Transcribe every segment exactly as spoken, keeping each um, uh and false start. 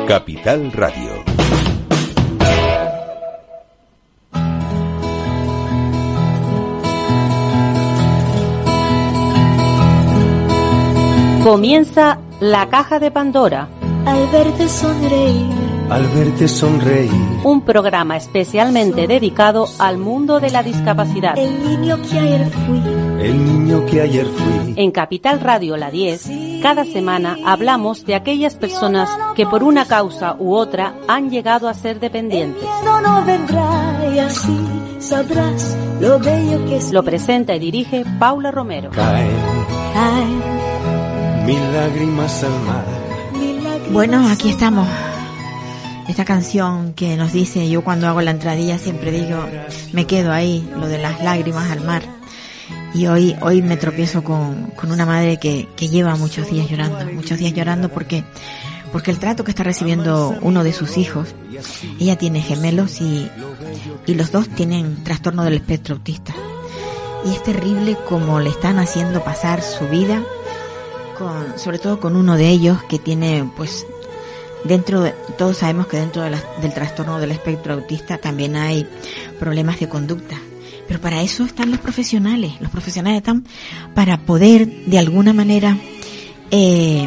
Capital Radio. Comienza La Caja de Pandora. Al verte sonreír. Al verte sonreír. Un programa especialmente dedicado al mundo de la discapacidad. El niño que ayer fui. El niño que ayer fui. En Capital Radio La diez, cada semana hablamos de aquellas personas que por una causa u otra han llegado a ser dependientes. El miedo no vendrá y así sabrás lo bello que es. Lo presenta y dirige Paula Romero. Caen, Caen mil lágrimas al mar. mil lágrimas. Bueno, aquí estamos. Esta canción que nos dice, yo cuando hago la entradilla siempre digo, me quedo ahí, lo de las lágrimas al mar. Y hoy hoy me tropiezo con, con una madre que, que lleva muchos días llorando, muchos días llorando porque porque el trato que está recibiendo uno de sus hijos, ella tiene gemelos y, y los dos tienen trastorno del espectro autista. Y es terrible como le están haciendo pasar su vida, con, sobre todo con uno de ellos que tiene, pues, dentro de, todos sabemos que dentro de la, del trastorno del espectro autista también hay problemas de conducta. Pero para eso están los profesionales. Los profesionales están para poder, de alguna manera, eh,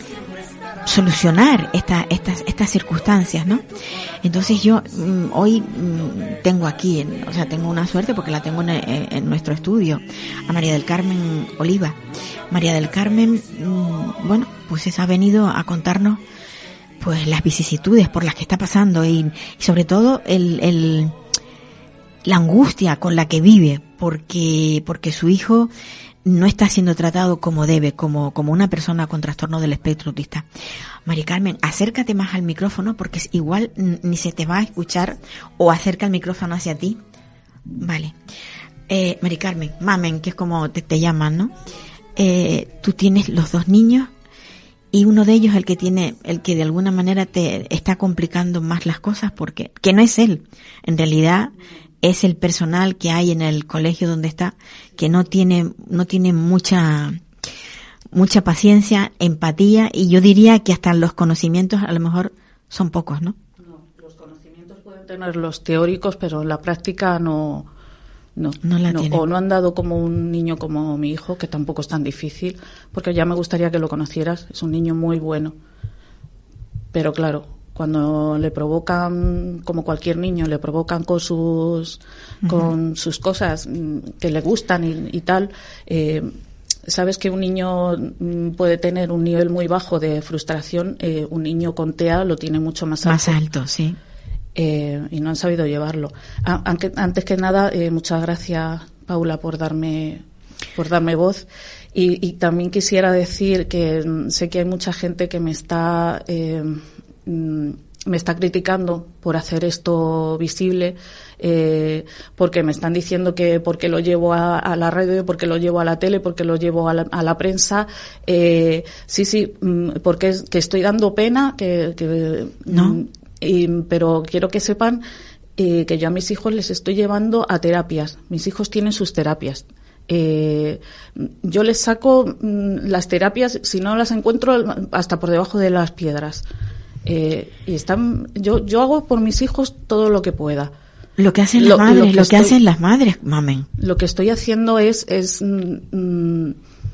solucionar esta, estas, estas circunstancias, ¿no? Entonces yo mm, hoy mm, tengo aquí, en, o sea, tengo una suerte porque la tengo en, en nuestro estudio, a María del Carmen Oliva. María del Carmen, mm, bueno, pues esa ha venido a contarnos, pues, las vicisitudes por las que está pasando y, y sobre todo el, el la angustia con la que vive porque porque su hijo no está siendo tratado como debe, como como una persona con trastorno del espectro autista. María Carmen, acércate más al micrófono porque igual ni se te va a escuchar, o acerca el micrófono hacia ti. Vale. Eh, María Carmen, mamen, que es como te, te llaman, ¿no? Eh, tú tienes los dos niños y uno de ellos el que tiene, el que de alguna manera te está complicando más las cosas porque, que no es él, en realidad es el personal que hay en el colegio donde está, que no tiene, no tiene mucha, mucha paciencia, empatía, y yo diría que hasta los conocimientos a lo mejor son pocos, ¿no? No, los conocimientos pueden tener los teóricos, pero la práctica no, no, no la no, tiene. O no han dado como un niño como mi hijo, que tampoco es tan difícil, porque ya me gustaría que lo conocieras, es un niño muy bueno. Pero claro, cuando le provocan, como cualquier niño, le provocan con sus uh-huh. con sus cosas que le gustan y, y tal, eh, sabes que un niño puede tener un nivel muy bajo de frustración, eh, un niño con T E A lo tiene mucho más alto. Más alto, sí. Eh, y no han sabido llevarlo. Ah, aunque, antes que nada, eh, muchas gracias, Paula, por darme por darme voz. Y, y también quisiera decir que sé que hay mucha gente que me está eh, me está criticando por hacer esto visible, eh, porque me están diciendo que porque lo llevo a, a la radio, porque lo llevo a la tele, porque lo llevo a la, a la prensa. Eh, sí, sí, porque es, que estoy dando pena, que, que no. Y, pero quiero que sepan eh, que yo a mis hijos les estoy llevando a terapias. Mis hijos tienen sus terapias. Eh, yo les saco mm, las terapias, si no las encuentro, hasta por debajo de las piedras. Eh, y están, yo, yo hago por mis hijos todo lo que pueda. Lo que hacen las lo, madres, lo que, lo que estoy, hacen las madres, mamen. Lo que estoy haciendo es, es, mm,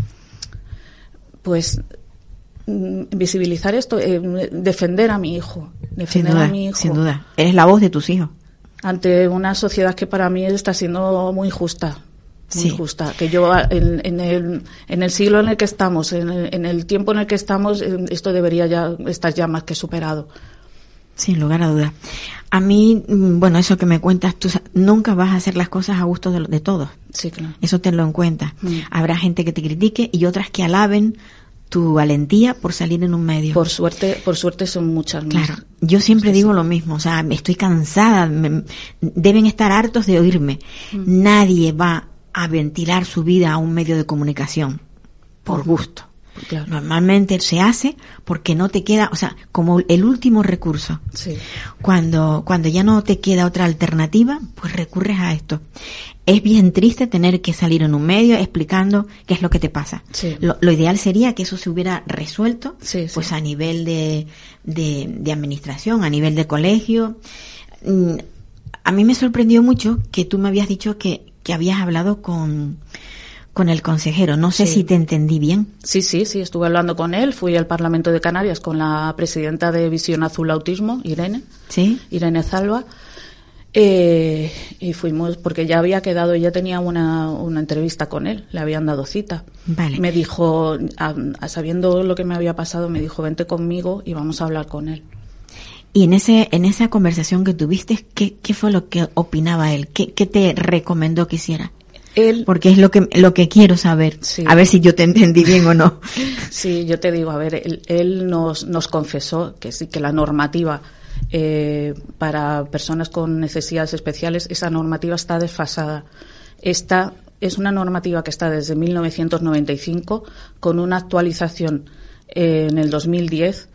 pues, mm, visibilizar esto, eh, defender a mi hijo, defender sin duda, a mi hijo. Sin duda, eres la voz de tus hijos. Ante una sociedad que para mí está siendo muy injusta. Muy sí. justa, que yo en, en el en el siglo en el que estamos, en el, en el tiempo en el que estamos, esto debería ya estar ya más que superado. Sin lugar a dudas. A mí, bueno, eso que me cuentas, tú nunca vas a hacer las cosas a gusto de, de todos. Sí, claro. Eso tenlo en cuenta. Mm. Habrá gente que te critique y otras que alaben tu valentía por salir en un medio. Por suerte, por suerte son muchas más. Claro, yo siempre sí, digo sí. lo mismo, o sea, estoy cansada, me, deben estar hartos de oírme. Mm. Nadie va a ventilar su vida a un medio de comunicación por gusto. Claro. Normalmente se hace porque no te queda, o sea, como el último recurso. Sí. Cuando, cuando ya no te queda otra alternativa, pues recurres a esto. Es bien triste tener que salir en un medio explicando qué es lo que te pasa. Sí. Lo, lo ideal sería que eso se hubiera resuelto, sí, pues sí. a nivel de, de, de administración, a nivel de colegio. A mí me sorprendió mucho que tú me habías dicho que, que habías hablado con, con el consejero. No sé sí. si te entendí bien. Sí, sí, sí, estuve hablando con él. Fui al Parlamento de Canarias con la presidenta de Visión Azul Autismo, Irene. Sí. Irene Zalba. Eh, y fuimos, porque ya había quedado, ya tenía una, una entrevista con él, le habían dado cita. Vale. Me dijo, a, a sabiendo lo que me había pasado, me dijo, vente conmigo y vamos a hablar con él. Y en ese, en esa conversación que tuviste, ¿qué, qué fue lo que opinaba él? ¿Qué, qué te recomendó que hiciera? Él, porque es lo que, lo que quiero saber. Sí. A ver si yo te entendí bien o no. Sí, yo te digo, a ver, él, él nos, nos confesó que sí, que la normativa Eh, para personas con necesidades especiales, esa normativa está desfasada. Esta es una normativa que está desde mil novecientos noventa y cinco, con una actualización eh, en el dos mil diez,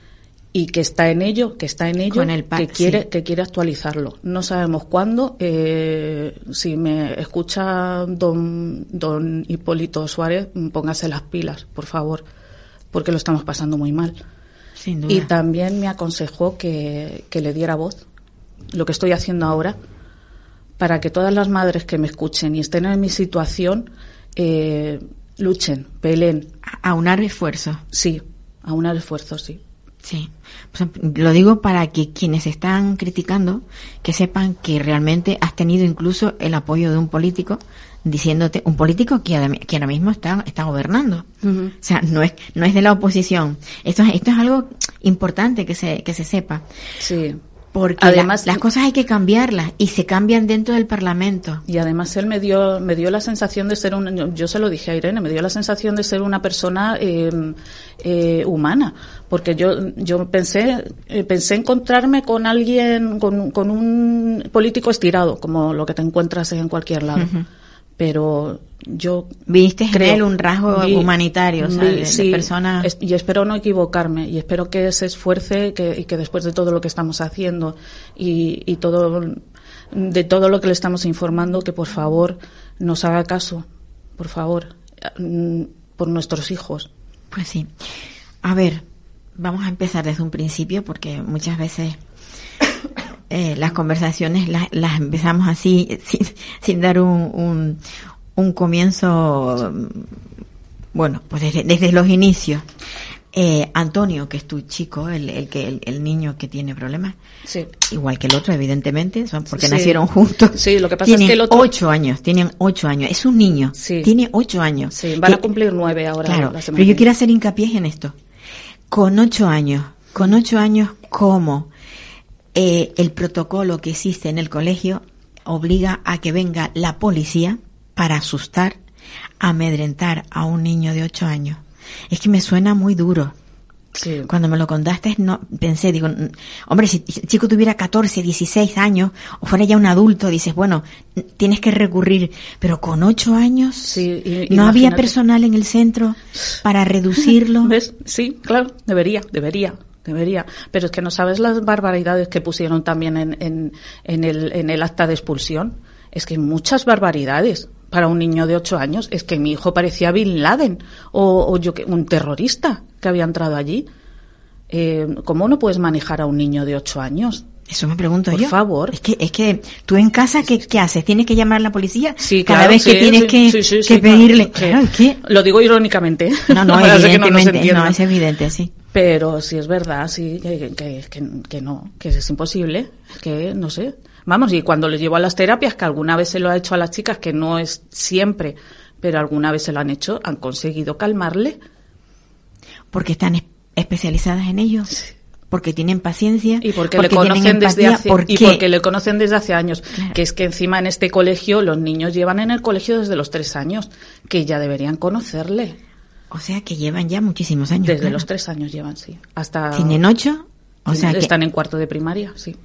y que está en ello, que está en ello, Con el pa- que quiere sí. que quiere actualizarlo. No sabemos cuándo. Eh, si me escucha don don Hipólito Suárez, póngase las pilas, por favor, porque lo estamos pasando muy mal. Sin duda. Y también me aconsejó que, que le diera voz, lo que estoy haciendo ahora, para que todas las madres que me escuchen y estén en mi situación eh, luchen, peleen. Aunar esfuerzos. Sí, aunar esfuerzos, sí. Sí. Pues, lo digo para que quienes están criticando, que sepan que realmente has tenido incluso el apoyo de un político, diciéndote, un político que, que ahora mismo está, está gobernando. Uh-huh. O sea, no es, no es de la oposición. Esto es, esto es algo importante que se, que se sepa. Sí. Porque además, la, las cosas hay que cambiarlas y se cambian dentro del Parlamento. Y además él me dio me dio la sensación de ser un, yo se lo dije a Irene, me dio la sensación de ser una persona eh, eh, humana, porque yo yo pensé eh, pensé encontrarme con alguien, con, con un político estirado, como lo que te encuentras en cualquier lado. Uh-huh. Pero yo viste creo, en él un rasgo vi, humanitario, o sea, vi, de, sí, de persona. Es, y espero no equivocarme, y espero que se esfuerce que, y que después de todo lo que estamos haciendo y, y todo de todo lo que le estamos informando, que por favor nos haga caso, por favor, por nuestros hijos. Pues sí. A ver, vamos a empezar desde un principio, porque muchas veces Eh, las conversaciones las, las empezamos así sin, sin dar un, un, un comienzo, bueno, pues desde, desde los inicios. Eh, Antonio, que es tu chico, el, el que el, el niño que tiene problemas, sí. igual que el otro, evidentemente, son porque sí. nacieron juntos. Sí, lo que pasa tienen es que el otro ocho años, tienen ocho años, es un niño, sí. tiene ocho años. Sí, van que, a cumplir nueve ahora. Claro, la semana pero yo quiero hacer hincapié en esto. Con ocho años, con ocho años, ¿cómo? Eh, el protocolo que existe en el colegio obliga a que venga la policía para asustar, amedrentar a un niño de ocho años. Es que me suena muy duro. Sí. Cuando me lo contaste, no pensé, digo, hombre, si el chico tuviera catorce, dieciséis años o fuera ya un adulto, dices, bueno, tienes que recurrir, pero con ocho años, sí, y, no imagínate. Había personal en el centro para reducirlo. ¿Ves? Sí, claro, debería, debería. Debería, pero es que no sabes las barbaridades que pusieron también en, en, en, el, en el acta de expulsión. Es que hay muchas barbaridades para un niño de ocho años. Es que mi hijo parecía Bin Laden o, o yo que un terrorista que había entrado allí. Eh, ¿Cómo no puedes manejar a un niño de ocho años? Eso me pregunto Por yo. Por favor. Es que, es que tú en casa, ¿qué, qué haces? ¿Tienes que llamar a la policía? Sí, cada claro, vez sí, que tienes sí, que, sí, sí, que sí, pedirle. Claro, claro, es que... Lo digo irónicamente. No, no, evidentemente, que no, no, es evidente, sí. Pero sí es verdad, sí, que, que, que, que no, que es imposible, que no sé. Vamos, y cuando les llevo a las terapias, que alguna vez se lo ha hecho a las chicas, que no es siempre, pero alguna vez se lo han hecho, han conseguido calmarle. Porque están especializadas en ello. Sí. Porque tienen paciencia y porque, porque le conocen desde hace ¿por y porque le conocen desde hace años, claro. Que es que encima en este colegio los niños llevan en el colegio desde los tres años, que ya deberían conocerle. O sea que llevan ya muchísimos años. Desde claro. los tres años llevan, sí. Hasta ¿Tienen ocho? O sea están que... en cuarto de primaria, sí.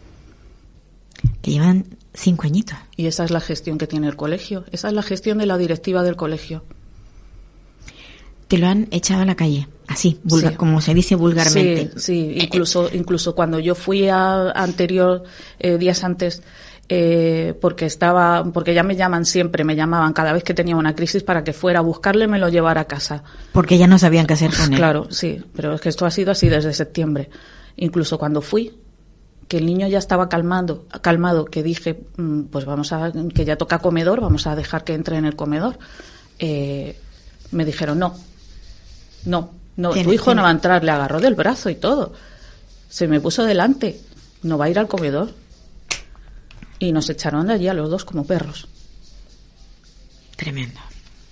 Que llevan cinco añitos. Y esa es la gestión que tiene el colegio. Esa es la gestión de la directiva del colegio. te lo han echado a la calle, así, vulgar, sí. como se dice vulgarmente. Sí, sí, incluso, incluso cuando yo fui a, anterior, eh, días antes, eh, porque estaba, porque ya me llaman siempre, me llamaban cada vez que tenía una crisis para que fuera a buscarle y me lo llevara a casa. Porque ya no sabían qué hacer con él. Claro, sí, pero es que esto ha sido así desde septiembre. Incluso cuando fui, que el niño ya estaba calmando, calmado, que dije, pues vamos a, que ya toca comedor, vamos a dejar que entre en el comedor. Eh, me dijeron, no, no, no, tu hijo tiene. no va a entrar, le agarró del brazo y todo. Se me puso delante, no va a ir al comedor. Y nos echaron de allí a los dos como perros. Tremendo.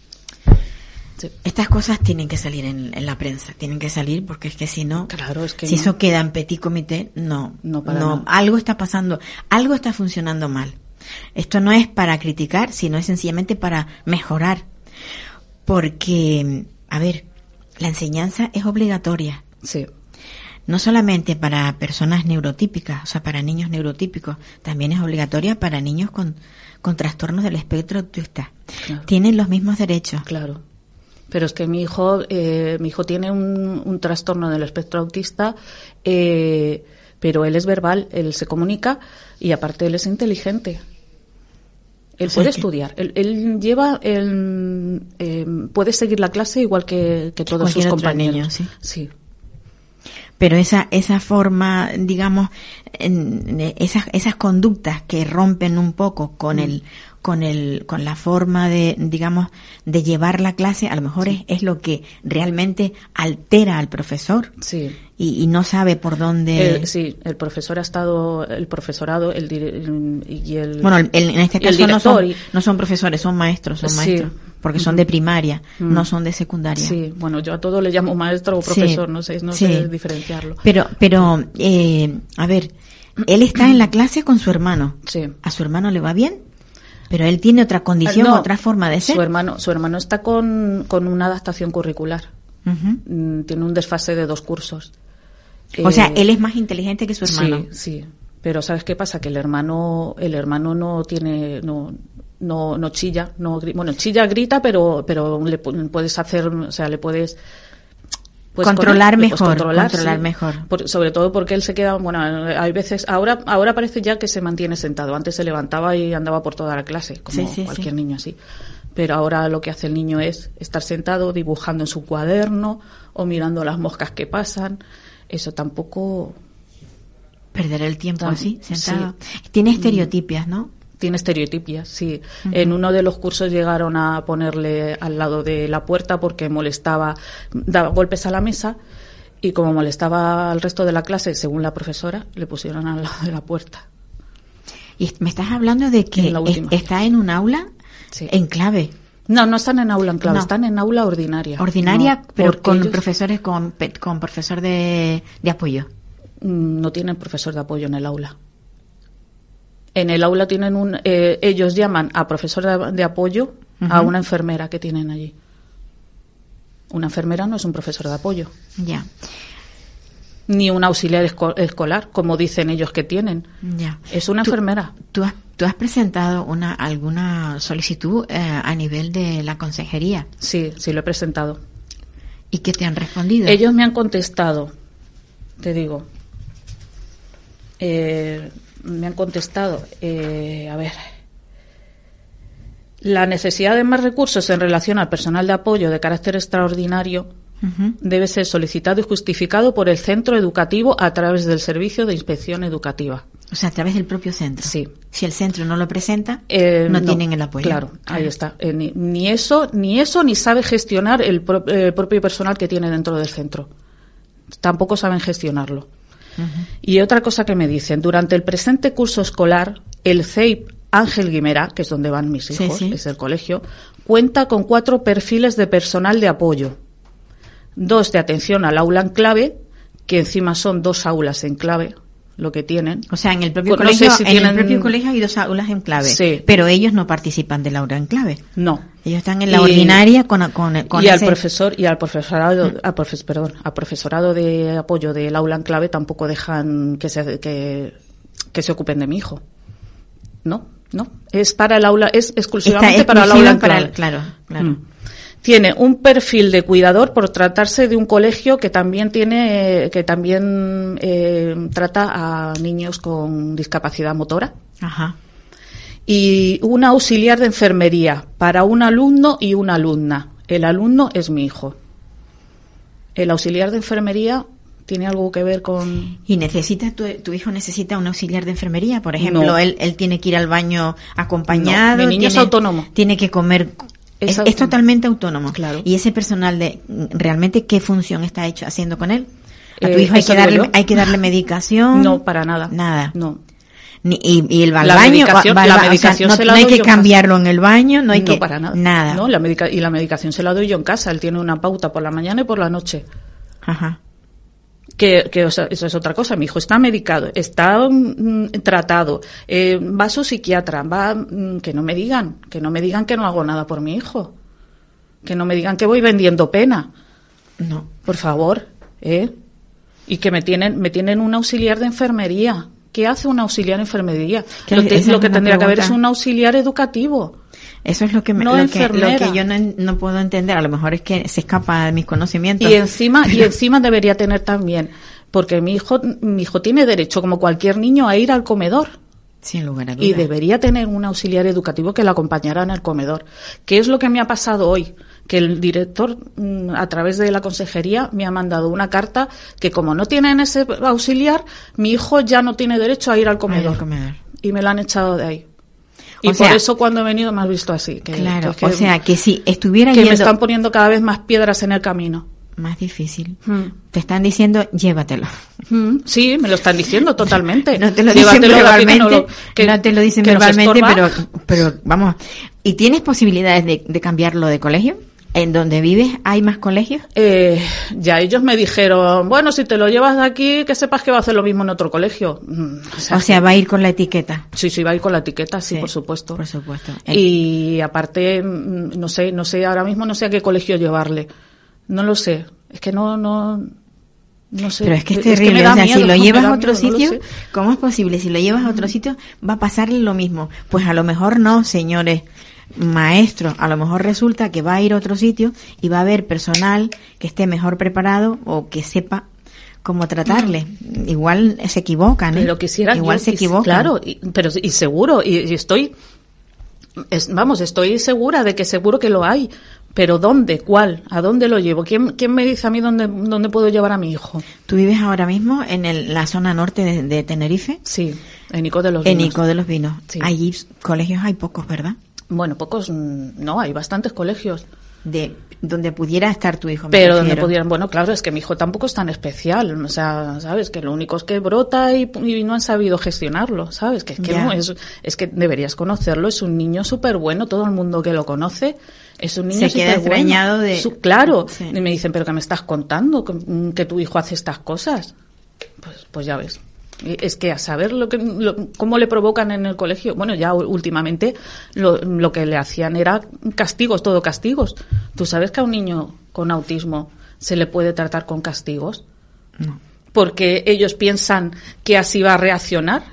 Sí. Estas cosas tienen que salir en, en la prensa, tienen que salir porque es que si no, claro, es que si no. eso queda en petit comité, no, no, para no, nada. Algo está pasando, algo está funcionando mal. Esto no es para criticar, sino es sencillamente para mejorar. Porque, a ver, la enseñanza es obligatoria. Sí. No solamente para personas neurotípicas, o sea, para niños neurotípicos, también es obligatoria para niños con, con trastornos del espectro autista. Claro. Tienen los mismos derechos. Claro. Pero es que mi hijo, eh, mi hijo tiene un, un trastorno del espectro autista, eh, pero él es verbal, él se comunica y aparte él es inteligente. Él o sea puede que... estudiar, él, él lleva, él, eh, puede seguir la clase igual que, que todos sus compañeros. Niño, ¿sí? Sí. Pero esa esa forma, digamos, en, en esas esas conductas que rompen un poco con mm. el con el con la forma de, digamos, de llevar la clase, a lo mejor sí. es, es lo que realmente altera al profesor. Sí. Y, y no sabe por dónde. El, sí, el profesor ha estado, el profesorado, el, el y el. Bueno, el, en este caso no son, y, no son profesores, son maestros, son sí. maestros, porque son de primaria, mm. no son de secundaria. Sí, bueno, yo a todo le llamo maestro o profesor, sí. no sé, no sí. sé diferenciarlo. Pero, pero, eh, a ver, él está en la clase con su hermano. Sí. ¿A su hermano le va bien? Pero él tiene otra condición, no, otra forma de ser. Su hermano, su hermano está con, con una adaptación curricular. Uh-huh. Tiene un desfase de dos cursos. O eh, sea, él es más inteligente que su hermano. Sí, sí. Pero ¿sabes qué pasa? Que el hermano, el hermano no tiene, no, no, no chilla, no, bueno, chilla, grita, pero, pero le puedes hacer, o sea, le puedes, Pues controlar con, mejor, pues controlar, controlar sí. mejor. Por, sobre todo porque él se queda, bueno, hay veces, ahora ahora parece ya que se mantiene sentado. Antes se levantaba y andaba por toda la clase, como sí, sí, cualquier sí. niño así. Pero ahora lo que hace el niño es estar sentado dibujando en su cuaderno o mirando las moscas que pasan. Eso tampoco... Perder el tiempo Tam- así, sentado. Sí. Tiene estereotipias, ¿no? Tiene estereotipias, sí. Uh-huh. En uno de los cursos llegaron a ponerle al lado de la puerta porque molestaba, daba golpes a la mesa y como molestaba al resto de la clase, según la profesora, le pusieron al lado de la puerta. Y me estás hablando de que es, está en un aula sí. en clave. No, no están en aula en clave, no. están en aula ordinaria. Ordinaria, no, pero con ellos... profesores, con, con profesor de, de apoyo. No tienen profesor de apoyo en el aula. En el aula tienen un, eh, ellos llaman a profesor de, de apoyo uh-huh. a una enfermera que tienen allí. Una enfermera no es un profesor de apoyo. Ya. Ni un auxiliar esco- escolar, como dicen ellos que tienen. Ya. Es una ¿Tú, enfermera. ¿tú has, tú has presentado una alguna solicitud eh, a nivel de la consejería? Sí, sí lo he presentado. ¿Y qué te han respondido? Ellos me han contestado, te digo. Eh, me han contestado, eh, a ver, la necesidad de más recursos en relación al personal de apoyo de carácter extraordinario uh-huh. debe ser solicitado y justificado por el centro educativo a través del servicio de inspección educativa. O sea, a través del propio centro. Sí. Si el centro no lo presenta, eh, no, no tienen el apoyo. Claro, claro. Ahí está. Eh, ni, ni eso, ni eso, ni sabe gestionar el, pro, eh, el propio personal que tiene dentro del centro. Tampoco saben gestionarlo. Uh-huh. Y otra cosa que me dicen, durante el presente curso escolar, el C E I P Ángel Guimerá, que es donde van mis hijos, sí, sí. es el colegio, cuenta con cuatro perfiles de personal de apoyo. Dos de atención al aula en clave, que encima son dos aulas en clave, lo que tienen. O sea, en el propio, no colegio, sé si en tienen... el propio colegio hay dos aulas en clave, sí. pero ellos no participan del aula en clave. No. Ellos están en la y, ordinaria con, con, con y ese... al profesor y al profesorado, mm. al profes, perdón, al profesorado de apoyo del aula en clave tampoco dejan que se que, que se ocupen de mi hijo. No, no, es para el aula, es exclusivamente Está para el aula en para clave. El, claro, claro. Mm. tiene un perfil de cuidador por tratarse de un colegio que también tiene, que también eh, trata a niños con discapacidad motora. Ajá. Y un auxiliar de enfermería para un alumno y una alumna. El alumno es mi hijo. El auxiliar de enfermería tiene algo que ver con... ¿Y necesita tu, tu hijo necesita un auxiliar de enfermería? Por ejemplo, No. él él tiene que ir al baño acompañado. No, mi niño es tiene, autónomo. Tiene que comer... Es Es, es autónomo. totalmente autónomo. Claro. ¿Y ese personal de realmente qué función está hecho haciendo con él? ¿A tu Eh, hijo hay eso que digo darle yo. hay que darle medicación? No, para nada. Nada. No. Ni, y, y él va al La baño, medicación- va al la ba- o sea, medicación no, se la no hay doy que yo en casa. cambiarlo en el baño, no hay no, que para nada. nada. No, la medica- y la medicación se la doy yo en casa. Él tiene una pauta por la mañana y por la noche. Ajá. Que, que o sea, eso es otra cosa. Mi hijo está medicado, está mm, tratado, eh, va a su psiquiatra, va mm, que no me digan, que no me digan que no hago nada por mi hijo, que no me digan que voy vendiendo pena, No. por favor, ¿eh? Y que me tienen, me tienen un auxiliar de enfermería. ¿Qué hace un auxiliar de enfermería? Que Lo, te- esa lo es que una tendría que haber es pregunta. un auxiliar educativo. Eso es lo que me, No lo, que, lo enfermera. que yo no, no puedo entender. A lo mejor es que se escapa de mis conocimientos. Y encima, y encima debería tener también, porque mi hijo, mi hijo tiene derecho, como cualquier niño, a ir al comedor. Sin lugar a dudas. Y debería tener un auxiliar educativo que la acompañara en el comedor. ¿Qué es lo que me ha pasado hoy? Que el director, mm, a través de la consejería, me ha mandado una carta que, como no tienen ese auxiliar, mi hijo ya no tiene derecho a ir al comedor. Al comedor. Y me lo han echado de ahí. Y O por sea- eso cuando he venido me has visto así. Que, Claro, que- o sea, que si estuviera que me yendo están poniendo cada vez más piedras en el camino. más difícil, Mm. te están diciendo llévatelo. Mm, Sí, me lo están diciendo totalmente. No te lo dicen Llévatelo de aquí, que verbalmente, no lo- que- no te lo dicen que nos verbalmente, estorba. pero pero vamos. ¿Y tienes posibilidades de, de cambiarlo de colegio? ¿En donde vives hay más colegios? Eh, ya ellos me dijeron, bueno, si te lo llevas de aquí, que sepas que va a hacer lo mismo en otro colegio. Mm, O sea, va a ir con la etiqueta. sí, sí, va a ir con la etiqueta, sí, Sí, por supuesto. Por supuesto. Y aparte, mm, no sé, no sé, ahora mismo no sé a qué colegio llevarle. No lo sé. Es que no, no, no sé. Pero es que es me terrible, da o sea, miedo, si lo me llevas da a otro miedo, no lo sitio, sé. ¿cómo es posible? Si lo llevas a otro sitio, va a pasarle lo mismo. Pues a lo mejor no, señores maestros, a lo mejor resulta que va a ir a otro sitio y va a haber personal que esté mejor preparado o que sepa cómo tratarle. Igual se equivocan, ¿eh? Pero quisiera Igual yo se quis- equivocan. Claro, y, pero y seguro, y, y estoy, es- vamos, estoy segura de que seguro que lo hay. Pero ¿dónde? ¿Cuál? ¿A dónde lo llevo? ¿Quién, quién me dice a mí dónde, dónde puedo llevar a mi hijo? ¿Tú vives ahora mismo en el- la zona norte de, de Tenerife? Sí, en Ico de los En Vinos. Ico de los Vinos. Sí. Allí colegios hay pocos, ¿verdad? Bueno, pocos, mm, no, hay bastantes colegios. De donde pudiera estar tu hijo. me Pero donde refiero. pudieran, bueno, claro, es que mi hijo tampoco es tan especial, o sea, ¿sabes? Que lo único es que brota y, y no han sabido gestionarlo, ¿sabes? Que es que Ya. no, es, es que deberías conocerlo, es un niño súper bueno, todo el mundo que lo conoce, es un niño Se queda superbueno. extrañado de- Su- claro, Sí. y me dicen, pero ¿qué me estás contando? ¿Que, que tu hijo hace estas cosas? Pues, pues ya ves. Es que a saber lo que, lo- cómo le provocan en el colegio. Bueno, ya últimamente lo, lo que le hacían era castigos, todo castigos. ¿Tú sabes que a un niño con autismo se le puede tratar con castigos? No. Porque ellos piensan que así va a reaccionar.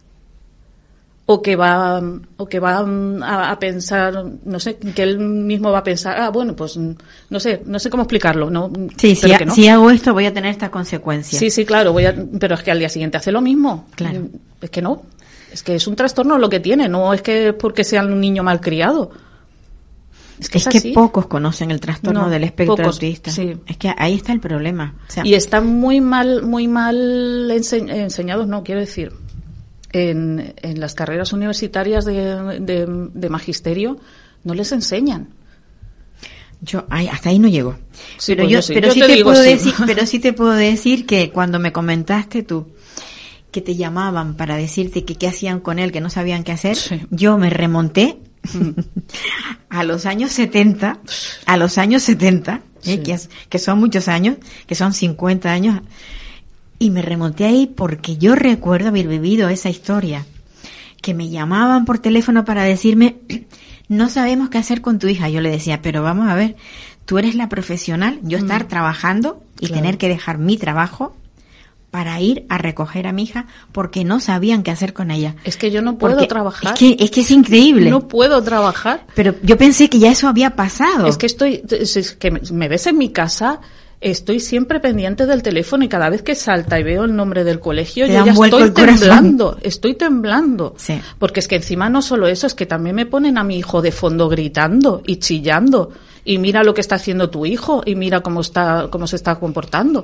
O que va, o que va a, a pensar, no sé, que él mismo va a pensar, ah, bueno, pues no sé, no sé cómo explicarlo, ¿no? Sí, si, Pero ha- que no. si hago esto voy a tener esta consecuencia. Sí, sí, claro, voy a, pero es que al día siguiente hace lo mismo. Claro. Es que no. Es que es un trastorno lo que tiene, no es que es porque sea un niño malcriado. Es que Es es, que así. pocos conocen el trastorno No, del espectro pocos, autista. sí. Es que ahí está el problema. O sea, Y están muy mal, muy mal ense- enseñados, no, quiero decir, en, en las carreras universitarias de, de, de magisterio no les enseñan. yo ahí- hasta ahí no llego. Sí, pero pues yo, yo sí. pero Yo sí te te, digo puedo sí. decir, pero sí te puedo decir que cuando me comentaste tú que te llamaban para decirte que qué hacían con él, que no sabían qué hacer, Sí. yo me remonté a los años setenta, a los años setenta, ¿eh? Sí. que, es- que son muchos años, que son cincuenta años, y me remonté ahí porque yo recuerdo haber vivido esa historia, que me llamaban por teléfono para decirme, no sabemos qué hacer con tu hija. Yo le decía, pero vamos a ver, tú eres la profesional, yo estar trabajando y Claro. tener que dejar mi trabajo para ir a recoger a mi hija porque no sabían qué hacer con ella. Es que yo no puedo porque trabajar. Es que, es que es increíble. No puedo trabajar. Pero yo pensé que ya eso había pasado. Es que estoy, es que me ves en mi casa, estoy siempre pendiente del teléfono y cada vez que salta y veo el nombre del colegio, yo ya estoy temblando, estoy temblando. Sí. Porque es que encima no solo eso, es que también me ponen a mi hijo de fondo gritando y chillando. Y mira lo que está haciendo tu hijo y mira cómo está, cómo se está comportando.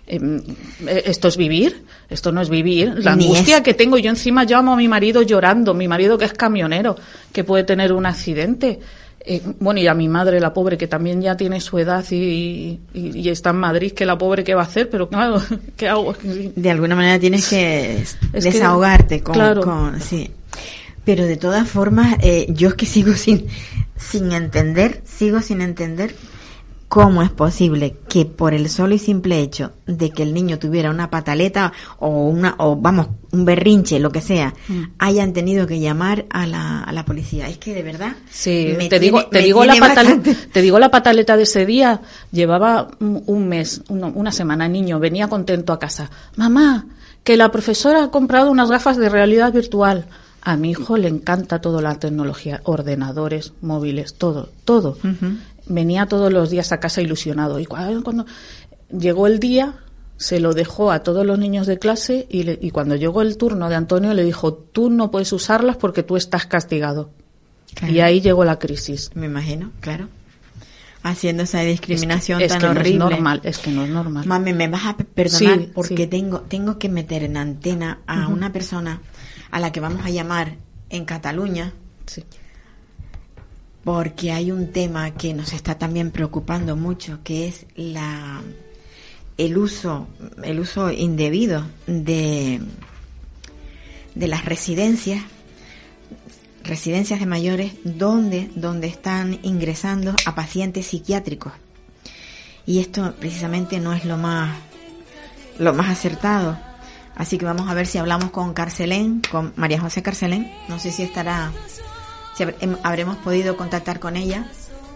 Esto es vivir, esto no es vivir. La Ni angustia es... que tengo, yo encima llamo a mi marido llorando, mi marido que es camionero, que puede tener un accidente. Eh, bueno, y a mi madre, la pobre, que también ya tiene su edad y, y, y está en Madrid, que la pobre que va a hacer, pero claro, ¿qué hago? De alguna manera tienes que es desahogarte que, con, claro. con, sí. Pero de todas formas, eh, yo es que sigo sin, sin entender, sigo sin entender cómo es posible que por el solo y simple hecho de que el niño tuviera una pataleta o una, o vamos, un berrinche, lo que sea, mm. hayan tenido que llamar a la, a la policía. Es que de verdad. Sí, me te tiene, digo, te me digo la pataleta, bastante... te digo la pataleta de ese día. Llevaba un, un mes, una, una semana, niño, venía contento a casa. Mamá, que la profesora ha comprado unas gafas de realidad virtual. A mi hijo le encanta toda la tecnología, ordenadores, móviles, todo, todo. Uh-huh. Venía todos los días a casa ilusionado. Y cuando, cuando llegó el día, se lo dejó a todos los niños de clase y, le, y cuando llegó el turno de Antonio le dijo, tú no puedes usarlas porque tú estás castigado. Claro. Y ahí llegó la crisis. Me imagino, claro. Haciendo esa discriminación es que, tan es que horrible. No es normal, es que no es normal. Mami, me vas a perdonar sí, porque sí. tengo tengo que meter en antena a uh-huh. una persona a la que vamos a llamar en Cataluña. Sí. Porque hay un tema que nos está también preocupando mucho, que es la el uso el uso indebido de de las residencias residencias de mayores donde donde están ingresando a pacientes psiquiátricos. Y esto precisamente no es lo más lo más acertado. Así que vamos a ver si hablamos con Carcelén, con María José Carcelén. No sé si estará si habremos podido contactar con ella.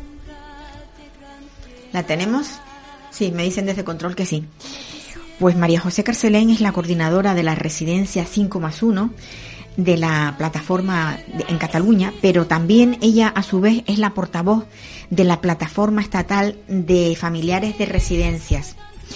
¿La tenemos? Sí, me dicen desde control que sí. Pues María José Carcelén es la coordinadora de la residencia cinco más uno de la plataforma en Cataluña, pero también ella a su vez es la portavoz de la plataforma estatal de familiares de residencias.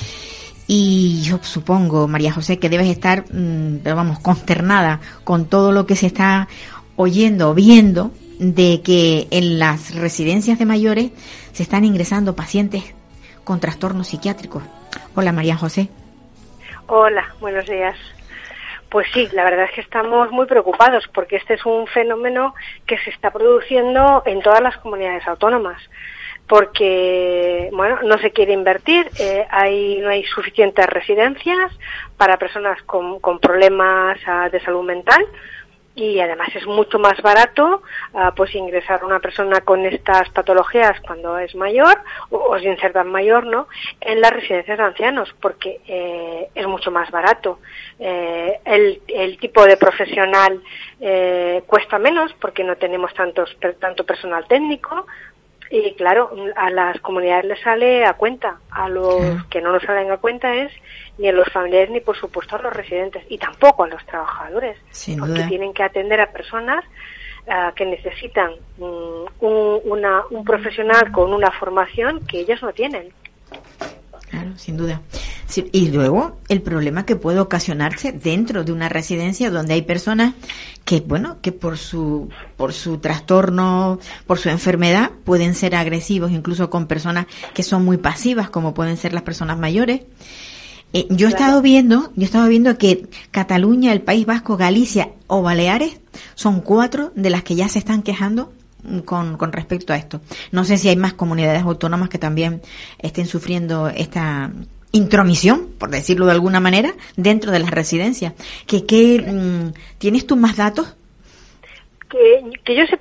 Y yo supongo, María José, que debes estar, pero vamos, consternada con todo lo que se está oyendo o viendo de que en las residencias de mayores se están ingresando pacientes con trastornos psiquiátricos. Hola, María José. Hola, buenos días. Pues sí, la verdad es que estamos muy preocupados porque este es un fenómeno que se está produciendo en todas las comunidades autónomas. Porque, bueno, no se quiere invertir, eh, hay, no hay suficientes residencias para personas con, con problemas uh, de salud mental y además es mucho más barato uh, pues ingresar a una persona con estas patologías cuando es mayor o, o sin ser tan mayor, ¿no?, en las residencias de ancianos porque eh, es mucho más barato. Eh, el, el tipo de profesional eh, cuesta menos porque no tenemos tantos, tanto personal técnico. Y claro, a las comunidades les sale a cuenta, a los que no nos salen a cuenta es ni a los familiares ni por supuesto a los residentes y tampoco a los trabajadores, sin porque duda. Tienen que atender a personas uh, que necesitan um, un, una, un profesional con una formación que ellos no tienen. Claro, sin duda. Sí, y luego el problema que puede ocasionarse dentro de una residencia donde hay personas que, bueno, que por su por su trastorno, por su enfermedad, pueden ser agresivos, incluso con personas que son muy pasivas, como pueden ser las personas mayores. Eh, yo he claro. estado viendo, yo he estado viendo que Cataluña, el País Vasco, Galicia o Baleares son cuatro de las que ya se están quejando con, con respecto a esto. No sé si hay más comunidades autónomas que también estén sufriendo esta intromisión, por decirlo de alguna manera, dentro de las residencias. ¿Qué, qué, mmm, ¿Tienes tú más datos? Que, que yo sepa,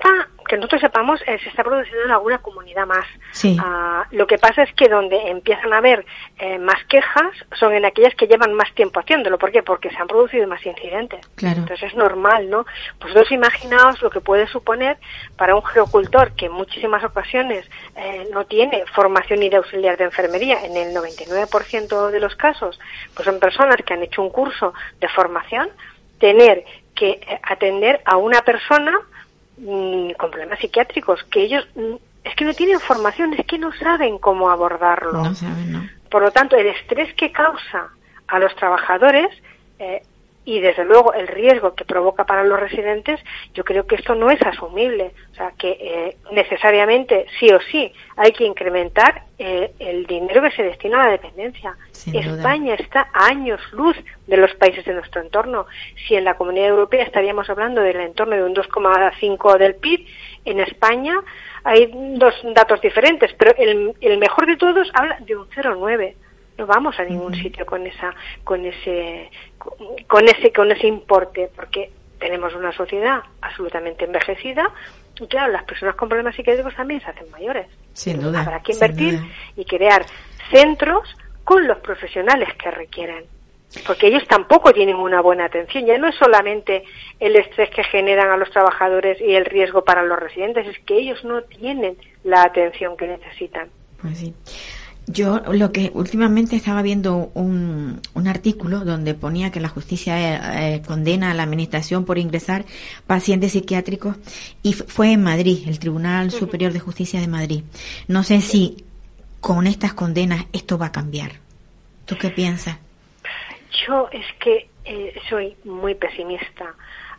que nosotros sepamos, eh, se está produciendo en alguna comunidad más. Sí. Uh, lo que pasa es que donde empiezan a haber eh, más quejas son en aquellas que llevan más tiempo haciéndolo. ¿Por qué? Porque se han producido más incidentes. Claro. Entonces es normal, ¿no? Vosotros imaginaos lo que puede suponer para un gerocultor que en muchísimas ocasiones eh, no tiene formación ni de auxiliar de enfermería. En el noventa y nueve por ciento de los casos, pues son personas que han hecho un curso de formación, tener que eh, atender a una persona con problemas psiquiátricos, que ellos es que no tienen formación, es que no saben cómo abordarlo. No saben, no. Por lo tanto, el estrés que causa a los trabajadores eh, y desde luego el riesgo que provoca para los residentes, yo creo que esto no es asumible. O sea, que eh, necesariamente, sí o sí, hay que incrementar eh, el dinero que se destina a la dependencia. Sin España duda. está a años luz de los países de nuestro entorno. Si en la Comunidad Europea estaríamos hablando del entorno de un dos coma cinco del P I B, en España hay dos datos diferentes, pero el, el mejor de todos habla de un cero coma nueve. No vamos a ningún sitio con esa, con ese, con ese, con ese importe, porque tenemos una sociedad absolutamente envejecida y claro, las personas con problemas psiquiátricos también se hacen mayores. Sin duda. Habrá que invertir Sin duda. y crear centros con los profesionales que requieren, porque ellos tampoco tienen una buena atención. Ya no es solamente el estrés que generan a los trabajadores y el riesgo para los residentes, es que ellos no tienen la atención que necesitan. Pues sí. Yo lo que últimamente estaba viendo un, un artículo donde ponía que la justicia eh, eh, condena a la administración por ingresar pacientes psiquiátricos y f- fue en Madrid, el Tribunal uh-huh. Superior de Justicia de Madrid. No sé si con estas condenas esto va a cambiar. ¿Tú qué piensas? Yo es que eh, soy muy pesimista.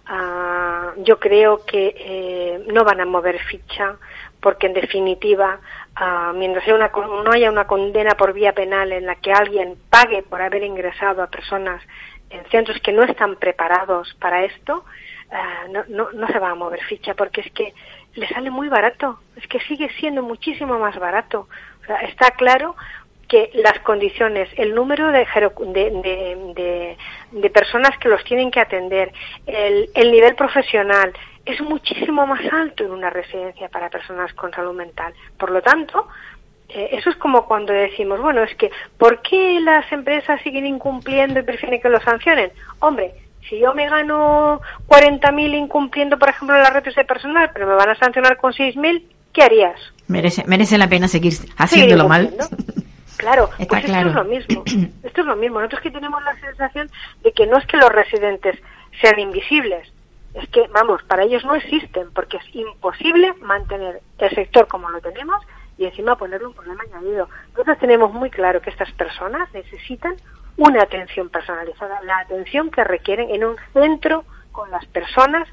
Uh, yo creo que eh, no van a mover ficha porque en definitiva uh, mientras haya una, no haya una condena por vía penal en la que alguien pague por haber ingresado a personas en centros que no están preparados para esto, uh, no, no, no se va a mover ficha porque es que le sale muy barato, es que sigue siendo muchísimo más barato. O sea, está claro que las condiciones, el número de, de, de, de, de personas que los tienen que atender, el, el nivel profesional es muchísimo más alto en una residencia para personas con salud mental. Por lo tanto, eh, eso es como cuando decimos, bueno, es que ¿por qué las empresas siguen incumpliendo y prefieren que los sancionen? Hombre, si yo me gano cuarenta mil incumpliendo, por ejemplo, las retos de personal, pero me van a sancionar con seis mil, ¿qué harías? Merece, merece la pena seguir haciéndolo mal. Claro, Está pues claro. Esto es lo mismo. Esto es lo mismo. Nosotros que tenemos la sensación de que no es que los residentes sean invisibles, es que, vamos, para ellos no existen, porque es imposible mantener el sector como lo tenemos y encima ponerle un problema añadido. Nosotros tenemos muy claro que estas personas necesitan una atención personalizada, la atención que requieren en un centro con las personas,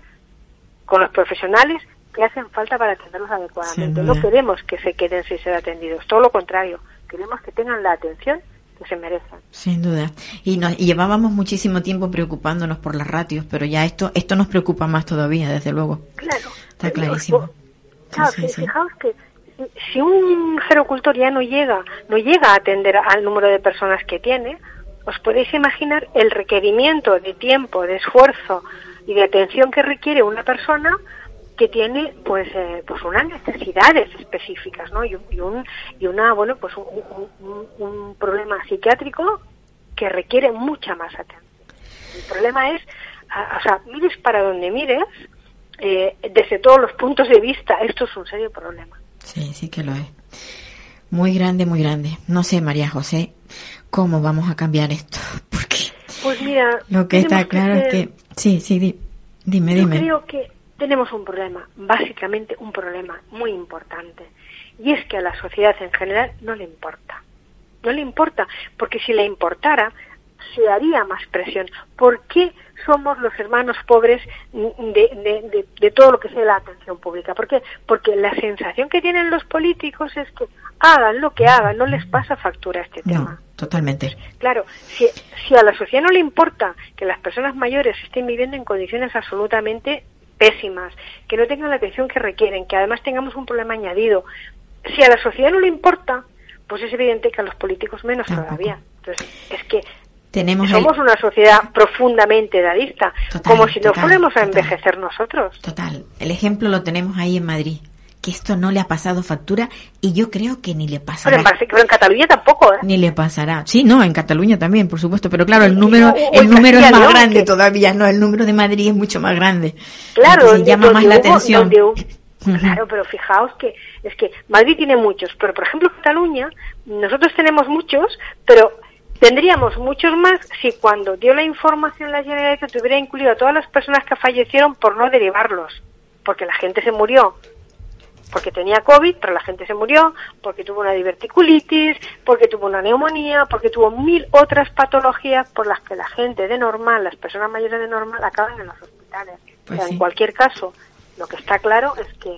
con los profesionales que hacen falta para atenderlos adecuadamente. No queremos que se queden sin ser atendidos, todo lo contrario. Queremos que tengan la atención que se merecen. Sin duda. Y, nos, y llevábamos muchísimo tiempo preocupándonos por las ratios, pero ya esto esto nos preocupa más todavía, desde luego. Claro. Está clarísimo. Claro, sí, sí, fijaos sí. que si un gerocultor ya no llega, no llega a atender al número de personas que tiene, os podéis imaginar el requerimiento de tiempo, de esfuerzo y de atención que requiere una persona que tiene pues eh, pues unas necesidades específicas, ¿no? Y, y un y una bueno pues un, un, un problema psiquiátrico que requiere mucha más atención. El problema es, a, o sea, mires para donde mires, eh, desde todos los puntos de vista, esto es un serio problema. Sí, sí que lo es. Muy grande, muy grande. No sé, María José, cómo vamos a cambiar esto, porque pues mira, lo que está claro que, es que sí, sí, di, dime, yo dime. Yo creo que tenemos un problema, básicamente un problema muy importante, y es que a la sociedad en general no le importa. No le importa, porque si le importara, se haría más presión. ¿Por qué somos los hermanos pobres de, de, de, de todo lo que sea la atención pública? ¿Por qué? Porque la sensación que tienen los políticos es que hagan lo que hagan, no les pasa factura este no, tema. Totalmente. Claro, si, si a la sociedad no le importa que las personas mayores estén viviendo en condiciones absolutamente pésimas, que no tengan la atención que requieren, que además tengamos un problema añadido. Si a la sociedad no le importa, pues es evidente que a los políticos menos Tampoco. Todavía. Entonces, es que Tenemos Somos el... una sociedad profundamente edadista, Total, como si no total, fuéramos a total. envejecer nosotros. Total. El ejemplo lo tenemos ahí en Madrid, que esto no le ha pasado factura y yo creo que ni le pasará. Pero en, Barce- pero en Cataluña tampoco, ¿eh? Ni le pasará. Sí, no, en Cataluña también, por supuesto, pero claro, el número O- o el en número es Castilla y más León, grande que- todavía, no, el número de Madrid es mucho más grande. Claro, Entonces donde- llama más donde la hubo- atención. donde hubo- Claro, pero fijaos que es que Madrid tiene muchos, pero por ejemplo Cataluña, nosotros tenemos muchos, pero tendríamos muchos más si cuando dio la información la Generalitat hubiera incluido a todas las personas que fallecieron por no derivarlos, porque la gente se murió porque tenía COVID, pero la gente se murió porque tuvo una diverticulitis, porque tuvo una neumonía, porque tuvo mil otras patologías por las que la gente de normal, las personas mayores de normal, acaban en los hospitales. Pues O sea, sí. En cualquier caso, lo que está claro es que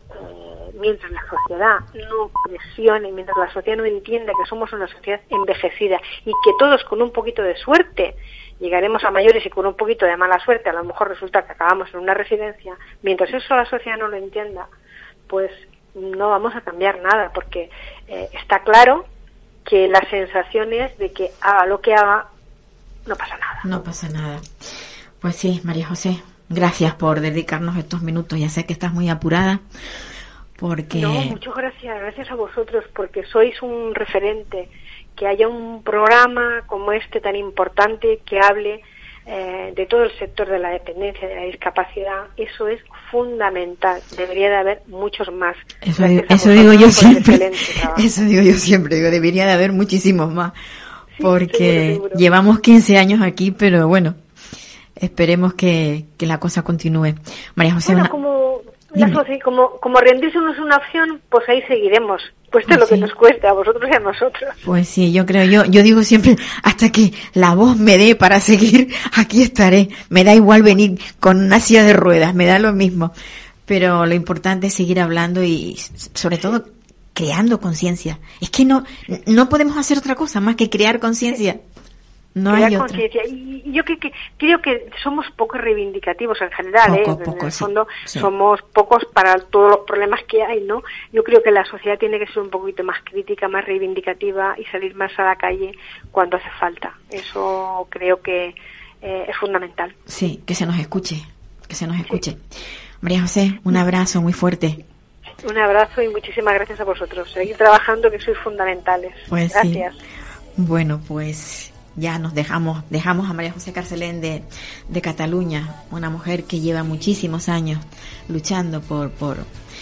eh, mientras la sociedad no presione, mientras la sociedad no entienda que somos una sociedad envejecida y que todos con un poquito de suerte llegaremos a mayores y con un poquito de mala suerte a lo mejor resulta que acabamos en una residencia, mientras eso la sociedad no lo entienda, pues no vamos a cambiar nada, porque eh, está claro que la sensación es de que haga lo que haga, no pasa nada. No pasa nada. Pues sí, María José, gracias por dedicarnos estos minutos. Ya sé que estás muy apurada, porque... No, muchas gracias, gracias a vosotros, porque sois un referente. Que haya un programa como este tan importante que hable eh, de todo el sector de la dependencia, de la discapacidad, eso es fundamental. Debería de haber muchos más. Eso, Gracias digo, a eso vosotros digo yo por el siempre. excelente trabajo. Eso digo yo siempre. Digo, debería de haber muchísimos más. Sí, Porque seguro, seguro. llevamos quince años aquí, pero bueno, esperemos que, que la cosa continúe. María José, Bueno, una... como, la Dime. soci- como, como rendirse no es una opción, pues ahí seguiremos. Cueste Pues lo que sí. nos cueste, a vosotros y a nosotros. Pues sí, yo creo, yo, yo digo siempre, hasta que la voz me dé para seguir, aquí estaré. Me da igual venir con una silla de ruedas, me da lo mismo. Pero lo importante es seguir hablando y, sobre todo, creando conciencia. Es que no, no podemos hacer otra cosa más que crear conciencia. No Crear hay otra. conciencia. Y y yo que, que, creo que somos poco reivindicativos en general, Poco, ¿eh? poco, en el sí, fondo sí. somos pocos para todos los problemas que hay, ¿no? Yo creo que la sociedad tiene que ser un poquito más crítica, más reivindicativa y salir más a la calle cuando hace falta. Eso creo que eh, es fundamental. Sí, que se nos escuche, que se nos escuche. María José, un abrazo muy fuerte. Un abrazo y muchísimas gracias a vosotros. Seguir trabajando, que sois fundamentales. Pues gracias. sí. Bueno, pues ya nos dejamos, dejamos a María José Carcelén de, de Cataluña, una mujer que lleva muchísimos años luchando por, por,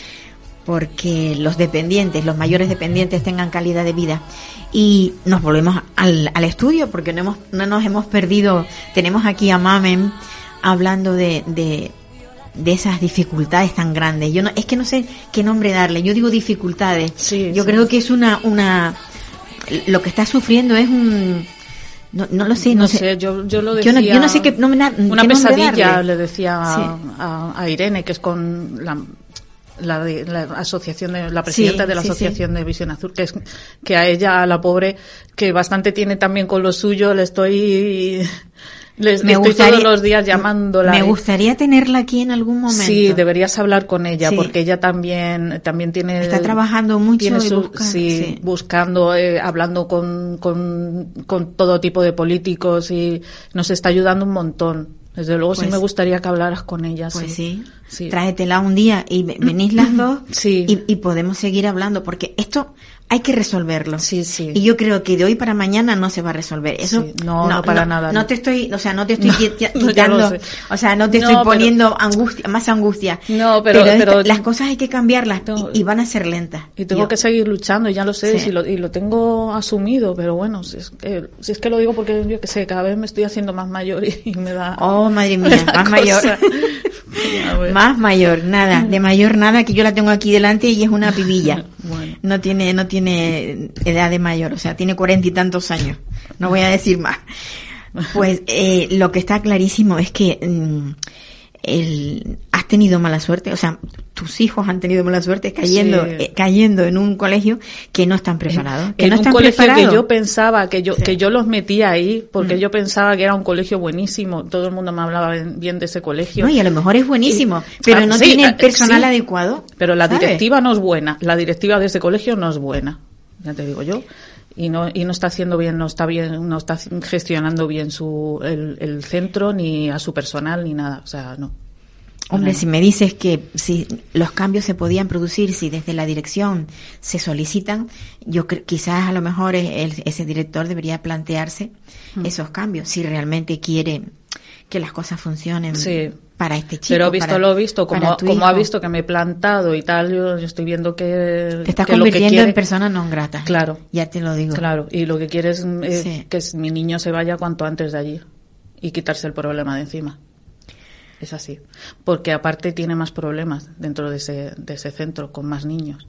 porque los dependientes, los mayores dependientes tengan calidad de vida. Y nos volvemos al, al estudio porque no hemos, no nos hemos perdido. Tenemos aquí a Mamen hablando de, de, de esas dificultades tan grandes. Yo no, es que no sé qué nombre darle. Yo digo dificultades. Sí, Yo sí. creo que es una, una, lo que está sufriendo es un, no, no lo sé, no, No sé. sé, yo, yo lo Yo decía... no, yo no sé qué nombre, Una qué nombre pesadilla, darle. le decía a, Sí. a, a Irene, que es con la, la, de, la asociación de, la presidenta Sí, de la sí, asociación de Visión Azul, que es que a ella, a la pobre, que bastante tiene también con lo suyo, le estoy... Les Me estoy gustaría- todos los días llamándola. Me y- gustaría tenerla aquí en algún momento. Sí, deberías hablar con ella, Sí. porque ella también también tiene Está trabajando mucho tiene y su- busca- sí, sí. buscando, eh, hablando con, con con todo tipo de políticos y nos está ayudando un montón. Desde luego sí Pues- me gustaría que hablaras con ella. Pues sí. Sí. Tráetela un día y ve- venís las dos Sí. y, y podemos seguir hablando porque esto hay que resolverlo. Sí, sí. Y yo creo que de hoy para mañana no se va a resolver. Eso Sí. No, no para nada, No no. te estoy, o sea, no te estoy No, qui- no, ya quitando, lo sé. o sea, no te No, estoy pero- poniendo angustia, más angustia. No, pero- esta- pero- las cosas hay que cambiarlas No. y, y van a ser lentas. Y tengo Yo- que seguir luchando, y ya lo sé, Sí. si lo, y lo tengo asumido, pero bueno, si es, que, si es que lo digo porque yo que sé, cada vez me estoy haciendo más mayor y, y me da... Oh, madre me mía, da más mayor. cosa. A ver. Más mayor, nada, de mayor nada, que yo la tengo aquí delante y es una pibilla. Bueno. No tiene, no tiene edad de mayor, o sea, tiene cuarenta y tantos años. No voy a decir más. Pues eh, lo que está clarísimo es que mm, el, has tenido mala suerte, o sea, tus hijos han tenido mala suerte cayendo, Sí. eh, cayendo en un colegio que no están preparados, que en no un están colegio preparados. que yo pensaba que yo Sí. que yo los metía ahí porque Mm. yo pensaba que era un colegio buenísimo, todo el mundo me hablaba bien bien de ese colegio. No, y a lo mejor es buenísimo, Y- pero ah, no sí, tiene el ah, personal sí. adecuado. Pero la ¿sabes? directiva no es buena, la directiva de ese colegio no es buena, ya te digo yo. y no y no está haciendo bien, no está bien, no está gestionando bien su el, el centro ni a su personal ni nada, o sea, no. Hombre, no. Si me dices que si los cambios se podían producir, si desde la dirección se solicitan, yo creo quizás a lo mejor el, ese director debería plantearse mm. esos cambios, si realmente quiere que las cosas funcionen sí. para este chico. Pero visto para, lo visto, como, como ha visto que me he plantado y tal, yo, yo estoy viendo que... Te estás que convirtiendo lo que quiere, en persona non grata. Claro. Ya te lo digo. Claro, y lo que quiere es eh, sí. que mi niño se vaya cuanto antes de allí y quitarse el problema de encima. Es así. Porque aparte tiene más problemas dentro de ese, de ese centro, con más niños.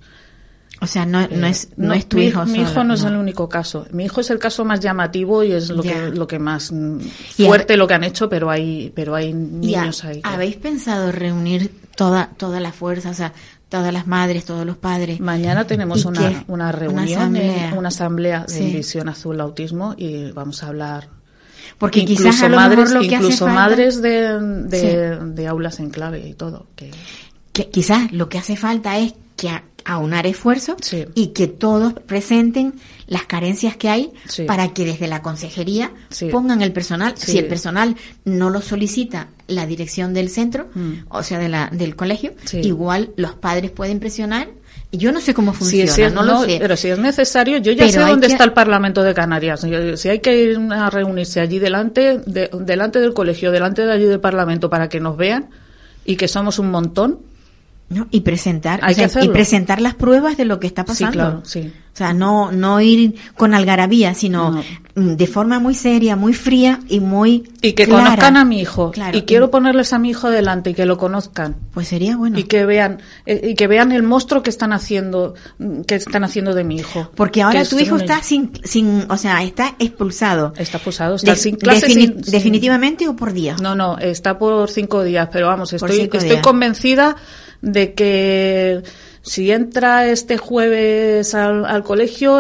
O sea, no, no, es, no, no es tu mi, hijo Mi solo, hijo no, no es el único caso. Mi hijo es el caso más llamativo y es lo ya. que lo que más fuerte a, lo que han hecho, pero hay pero hay niños ya, ahí. Que... ¿Habéis pensado reunir toda toda la fuerza, o sea, todas las madres, todos los padres? Mañana tenemos una, una reunión, una asamblea, en, una asamblea de sí. Visión Azul Autismo y vamos a hablar. Porque incluso quizás a lo madres, mejor lo que incluso hace madres de, de, sí. de aulas en clave y todo. Que, que quizás lo que hace falta es que a, aunar esfuerzos sí. y que todos presenten las carencias que hay sí. para que desde la consejería sí. pongan el personal. Sí. Si el personal no lo solicita la dirección del centro, mm. o sea, de la, del colegio, sí. igual los padres pueden presionar. Yo no sé cómo funciona, sí, sí, no, no lo sé. Pero si es necesario, yo ya pero sé dónde que... está el Parlamento de Canarias. Si hay que ir a reunirse allí delante, de, delante del colegio, delante de allí del Parlamento, para que nos vean y que somos un montón. No, y presentar, hay o sea, que hacerlo. Y presentar las pruebas de lo que está pasando. Sí, claro, sí. O sea, no, no ir con algarabía, sino no. de forma muy seria, muy fría y muy Y que clara. conozcan a mi hijo. Claro, y quiero ponerles a mi hijo delante y que lo conozcan. Pues sería bueno. Y que vean, eh, y que vean el monstruo que están haciendo, que están haciendo de mi hijo. Porque ahora que tu hijo está sin, sin, o sea, está expulsado. Está expulsado, está de, sin clases. Defini- sin, definitivamente sin... o por día. No, no, está por cinco días, pero vamos, estoy, estoy días. convencida de que si entra este jueves al, al colegio,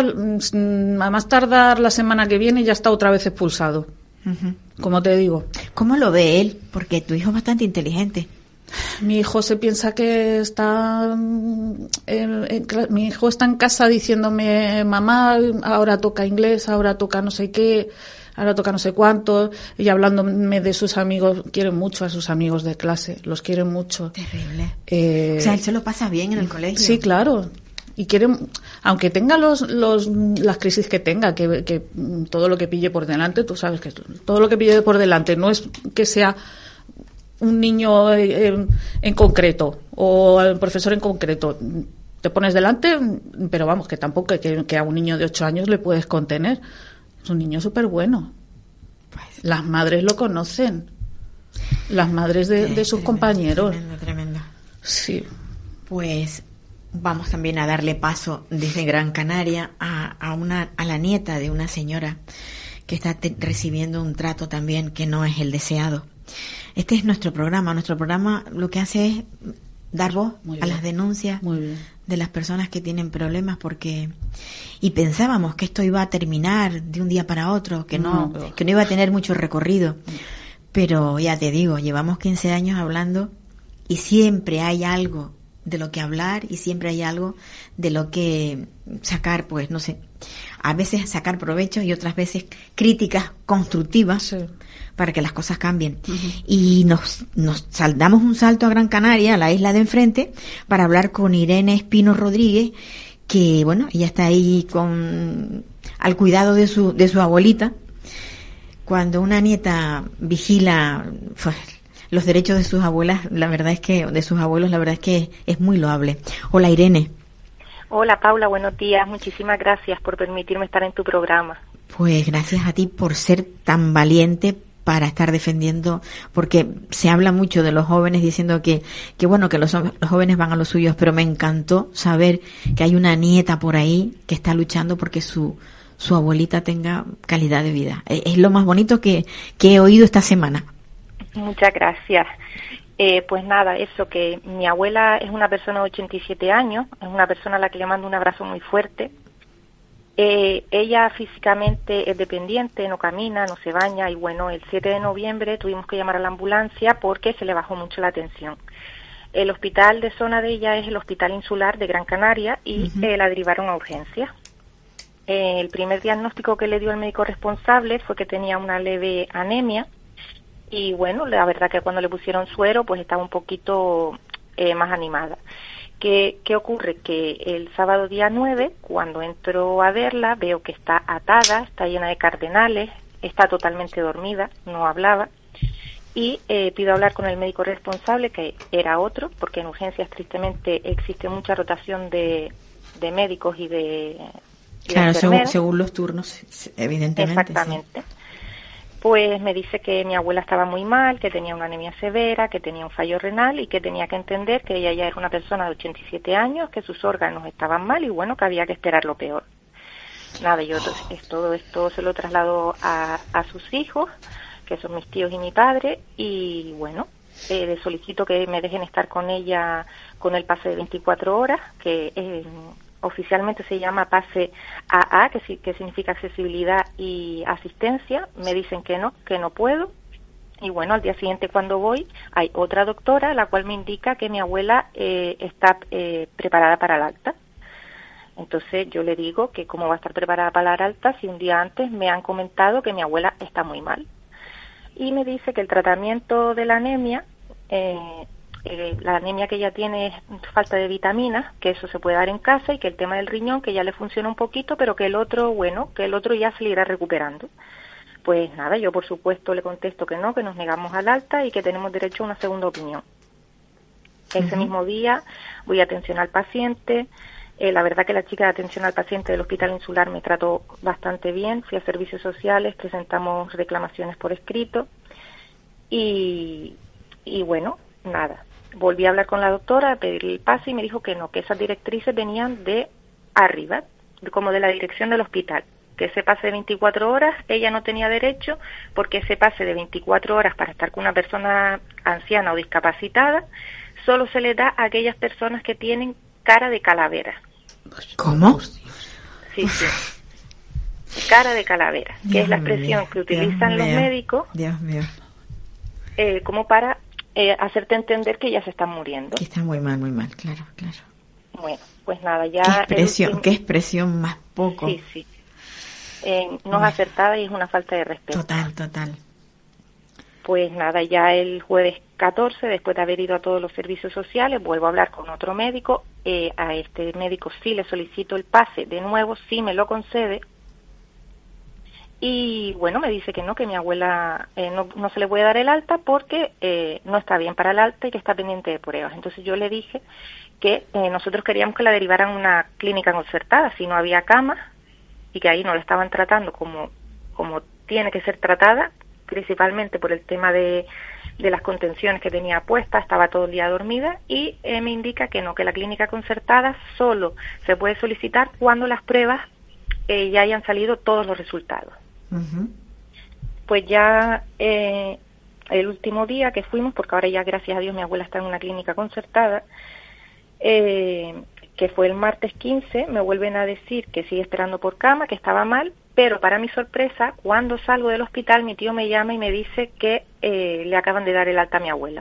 a más tardar la semana que viene ya está otra vez expulsado. Uh-huh. Como te digo. ¿Cómo lo ve él? Porque tu hijo es bastante inteligente. Mi hijo se piensa que está... En, en, mi hijo está en casa diciéndome, mamá, ahora toca inglés, ahora toca no sé qué... ahora toca no sé cuánto, y hablándome de sus amigos, quiere mucho a sus amigos de clase, los quiere mucho. Terrible. Eh, o sea, él se lo pasa bien en el colegio. Sí, claro. Y quiere, aunque tenga los, los, las crisis que tenga, que, que todo lo que pille por delante, tú sabes que todo lo que pille por delante no es que sea un niño en, en concreto o el profesor en concreto. Te pones delante, pero vamos, que tampoco que, que a un niño de ocho años le puedes contener. Es un niño súper bueno. Pues, las madres lo conocen. Las madres de, de sus tremendo, compañeros. Tremendo, tremendo. Sí. Pues vamos también a darle paso desde Gran Canaria a, a una a la nieta de una señora que está te, recibiendo un trato también que no es el deseado. Este es nuestro programa. Nuestro programa lo que hace es dar voz a las denuncias Muy bien. de las personas que tienen problemas, porque y pensábamos que esto iba a terminar de un día para otro, que no, no pero... que no iba a tener mucho recorrido, pero ya te digo, llevamos quince años hablando y siempre hay algo de lo que hablar y siempre hay algo de lo que sacar, pues no sé, a veces sacar provecho y otras veces críticas constructivas. Sí. Para que las cosas cambien. Uh-huh. Y nos, nos damos un salto a Gran Canaria, a la isla de enfrente, para hablar con Irene Espino Rodríguez, que bueno, ella está ahí con al cuidado de su de su abuelita. Cuando una nieta vigila pues, los derechos de sus abuelas, la verdad es que de sus abuelos, la verdad es que es muy loable. Hola, Irene. Hola, Paula, buenos días. Muchísimas gracias por permitirme estar en tu programa. Pues gracias a ti por ser tan valiente para estar defendiendo, porque se habla mucho de los jóvenes diciendo que, que bueno, que los, los jóvenes van a los suyos, pero me encantó saber que hay una nieta por ahí que está luchando porque su, su abuelita tenga calidad de vida. Es, es lo más bonito que, que he oído esta semana. Muchas gracias. Eh, pues nada, eso, que mi abuela es una persona de ochenta y siete años, es una persona a la que le mando un abrazo muy fuerte. Eh, ella físicamente es dependiente, no camina, no se baña y bueno, el siete de noviembre tuvimos que llamar a la ambulancia porque se le bajó mucho la tensión. El hospital de zona de ella es el Hospital Insular de Gran Canaria y uh-huh. eh, la derivaron a urgencias. eh, el primer diagnóstico que le dio el médico responsable fue que tenía una leve anemia y bueno, la verdad que cuando le pusieron suero pues estaba un poquito eh, más animada. ¿Qué, ¿Qué ocurre? Que el sábado día nueve, cuando entro a verla, veo que está atada, está llena de cardenales, está totalmente dormida, no hablaba, y eh, pido hablar con el médico responsable, que era otro, porque en urgencias tristemente existe mucha rotación de, de médicos y de, y claro, de según, según los turnos, evidentemente. Exactamente. Sí. Pues me dice que mi abuela estaba muy mal, que tenía una anemia severa, que tenía un fallo renal y que tenía que entender que ella ya era una persona de ochenta y siete años, que sus órganos estaban mal y bueno, que había que esperar lo peor. Nada, yo todo esto se lo traslado a, a sus hijos, que son mis tíos y mi padre, y bueno, eh, les solicito que me dejen estar con ella con el pase de veinticuatro horas, que eh, oficialmente se llama pase A A, que, sí, que significa accesibilidad y asistencia. Me dicen que no, que no puedo. Y bueno, al día siguiente cuando voy, hay otra doctora, la cual me indica que mi abuela eh, está eh, preparada para el alta. Entonces yo le digo que cómo va a estar preparada para el alta si un día antes me han comentado que mi abuela está muy mal. Y me dice que el tratamiento de la anemia, eh, eh, la anemia que ella tiene es falta de vitaminas, que eso se puede dar en casa, y que el tema del riñón, que ya le funciona un poquito, pero que el otro, bueno, que el otro ya se le irá recuperando. Pues nada, yo por supuesto le contesto que no, que nos negamos al alta y que tenemos derecho a una segunda opinión. Ese uh-huh. mismo día voy a atención al paciente. Eh, la verdad que la chica de atención al paciente del Hospital Insular me trató bastante bien. Fui a servicios sociales, presentamos reclamaciones por escrito y, y bueno, nada. Volví a hablar con la doctora, a pedirle el pase y me dijo que no, que esas directrices venían de arriba, como de la dirección del hospital. Que ese pase de veinticuatro horas ella no tenía derecho, porque ese pase de veinticuatro horas para estar con una persona anciana o discapacitada solo se le da a aquellas personas que tienen cara de calavera. ¿Cómo? Sí, sí. Cara de calavera, que Dios es la expresión mío, que utilizan Dios los mío, médicos Dios mío. Eh, como para eh, hacerte entender que ya se están muriendo. Que está muy mal, muy mal, claro, claro. Bueno, pues nada, ya... ¿Qué expresión, último... qué expresión más poco? Sí, sí. Eh, no es acertada y es una falta de respeto. Total, total. Pues nada, ya el jueves catorce, después de haber ido a todos los servicios sociales, vuelvo a hablar con otro médico. Eh, a este médico sí le solicito el pase, de nuevo sí me lo concede. Y bueno, me dice que no, que mi abuela eh, no, no se le puede dar el alta porque eh, no está bien para el alta y que está pendiente de pruebas. Entonces yo le dije que eh, nosotros queríamos que la derivaran a una clínica concertada, si no había camas, y que ahí no la estaban tratando como, como tiene que ser tratada, principalmente por el tema de, de las contenciones que tenía puestas, estaba todo el día dormida, y eh, me indica que no, que la clínica concertada solo se puede solicitar cuando las pruebas eh, ya hayan salido todos los resultados. Uh-huh. Pues ya eh, el último día que fuimos, porque ahora ya gracias a Dios mi abuela está en una clínica concertada, eh, que fue el martes quince, me vuelven a decir que sigue esperando por cama, que estaba mal, pero para mi sorpresa, cuando salgo del hospital, mi tío me llama y me dice que eh, le acaban de dar el alta a mi abuela.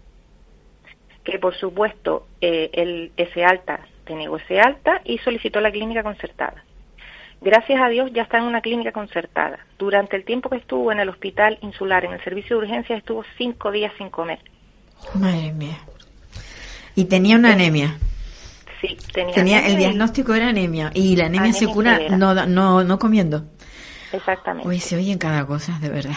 Que por supuesto, eh, el, ese alta, te negó ese alta y solicitó la clínica concertada. Gracias a Dios ya está en una clínica concertada. Durante el tiempo que estuvo en el Hospital Insular, en el servicio de urgencias, estuvo cinco días sin comer. Madre mía. ¿Y tenía una anemia? Sí, tenía, tenía anemia. El diagnóstico era anemia. ¿Y la anemia, anemia se cura no, no, no comiendo? Exactamente. Uy, se oyen cada cosa, de verdad.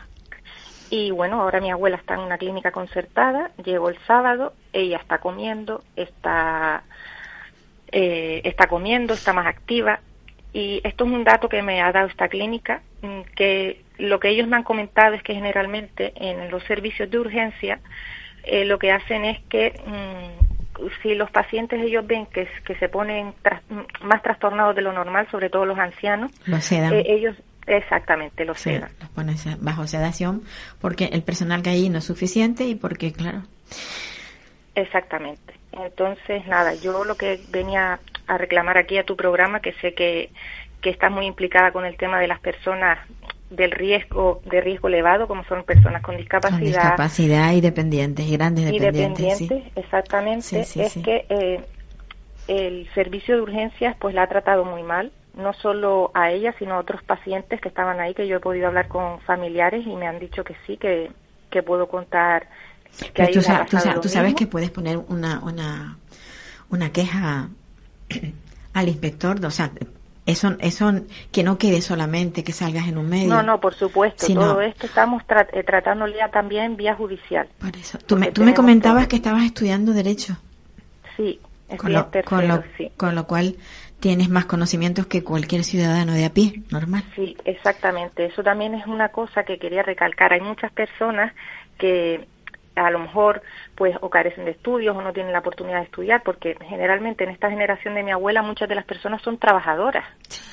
Y bueno, ahora mi abuela está en una clínica concertada, llegó el sábado, ella está comiendo, está, eh, está comiendo, está más activa. Y esto es un dato que me ha dado esta clínica, que lo que ellos me han comentado es que generalmente en los servicios de urgencia eh, lo que hacen es que mmm, si los pacientes ellos ven que, que se ponen tras, más trastornados de lo normal, sobre todo los ancianos, lo sedan. Eh, ellos exactamente lo sí, sedan. Los ponen bajo sedación porque el personal que hay no es suficiente y porque, claro. Exactamente. Entonces, nada, yo lo que venía a reclamar aquí a tu programa, que sé que, que estás muy implicada con el tema de las personas del riesgo de riesgo elevado, como son personas con discapacidad. Con discapacidad y dependientes, y grandes dependientes. Y dependientes, sí. Exactamente. Sí, sí, es sí. que eh, el servicio de urgencias pues la ha tratado muy mal. no solo a ella, sino a otros pacientes que estaban ahí, que yo he podido hablar con familiares y me han dicho que sí, que, que puedo contar. Que tú, sa- tú, sa- tú sabes que puedes poner una, una, una queja al inspector, o sea, eso, eso que no quede solamente que salgas en un medio. No, no, por supuesto, sino, todo esto estamos tra- eh, tratándolo ya también en vía judicial. Por eso. Tú me, tú me comentabas todo. Que estabas estudiando Derecho. Sí, con lo, tercero, con, lo, sí. con lo cual tienes más conocimientos que cualquier ciudadano de a pie, normal. Sí, exactamente. Eso también es una cosa que quería recalcar. Hay muchas personas que a lo mejor pues o carecen de estudios o no tienen la oportunidad de estudiar, porque generalmente en esta generación de mi abuela muchas de las personas son trabajadoras.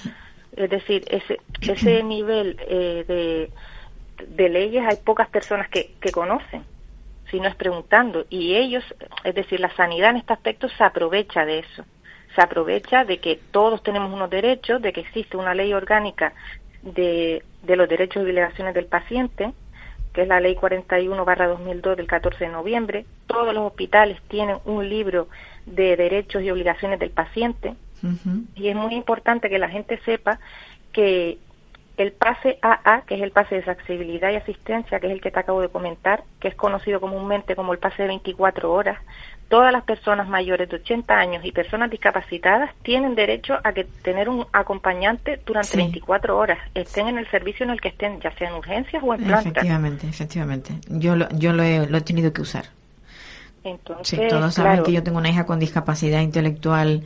Es decir, ese ese nivel eh, de, de leyes hay pocas personas que, que conocen, si no es preguntando, y ellos, es decir, la sanidad en este aspecto se aprovecha de eso, se aprovecha de que todos tenemos unos derechos, de que existe una ley orgánica de, de los derechos y obligaciones del paciente, que es la ley cuarenta y uno barra dos mil dos del catorce de noviembre. Todos los hospitales tienen un libro de derechos y obligaciones del paciente, uh-huh. y es muy importante que la gente sepa que el pase A A, que es el pase de accesibilidad y asistencia, que es el que te acabo de comentar, que es conocido comúnmente como el pase de veinticuatro horas, todas las personas mayores de ochenta años y personas discapacitadas tienen derecho a que tener un acompañante durante sí. veinticuatro horas, estén en el servicio en el que estén, ya sea en urgencias o en planta. Efectivamente, efectivamente. Yo lo, yo lo he, lo he tenido que usar. Entonces, sí, todos saben claro, que yo tengo una hija con discapacidad intelectual,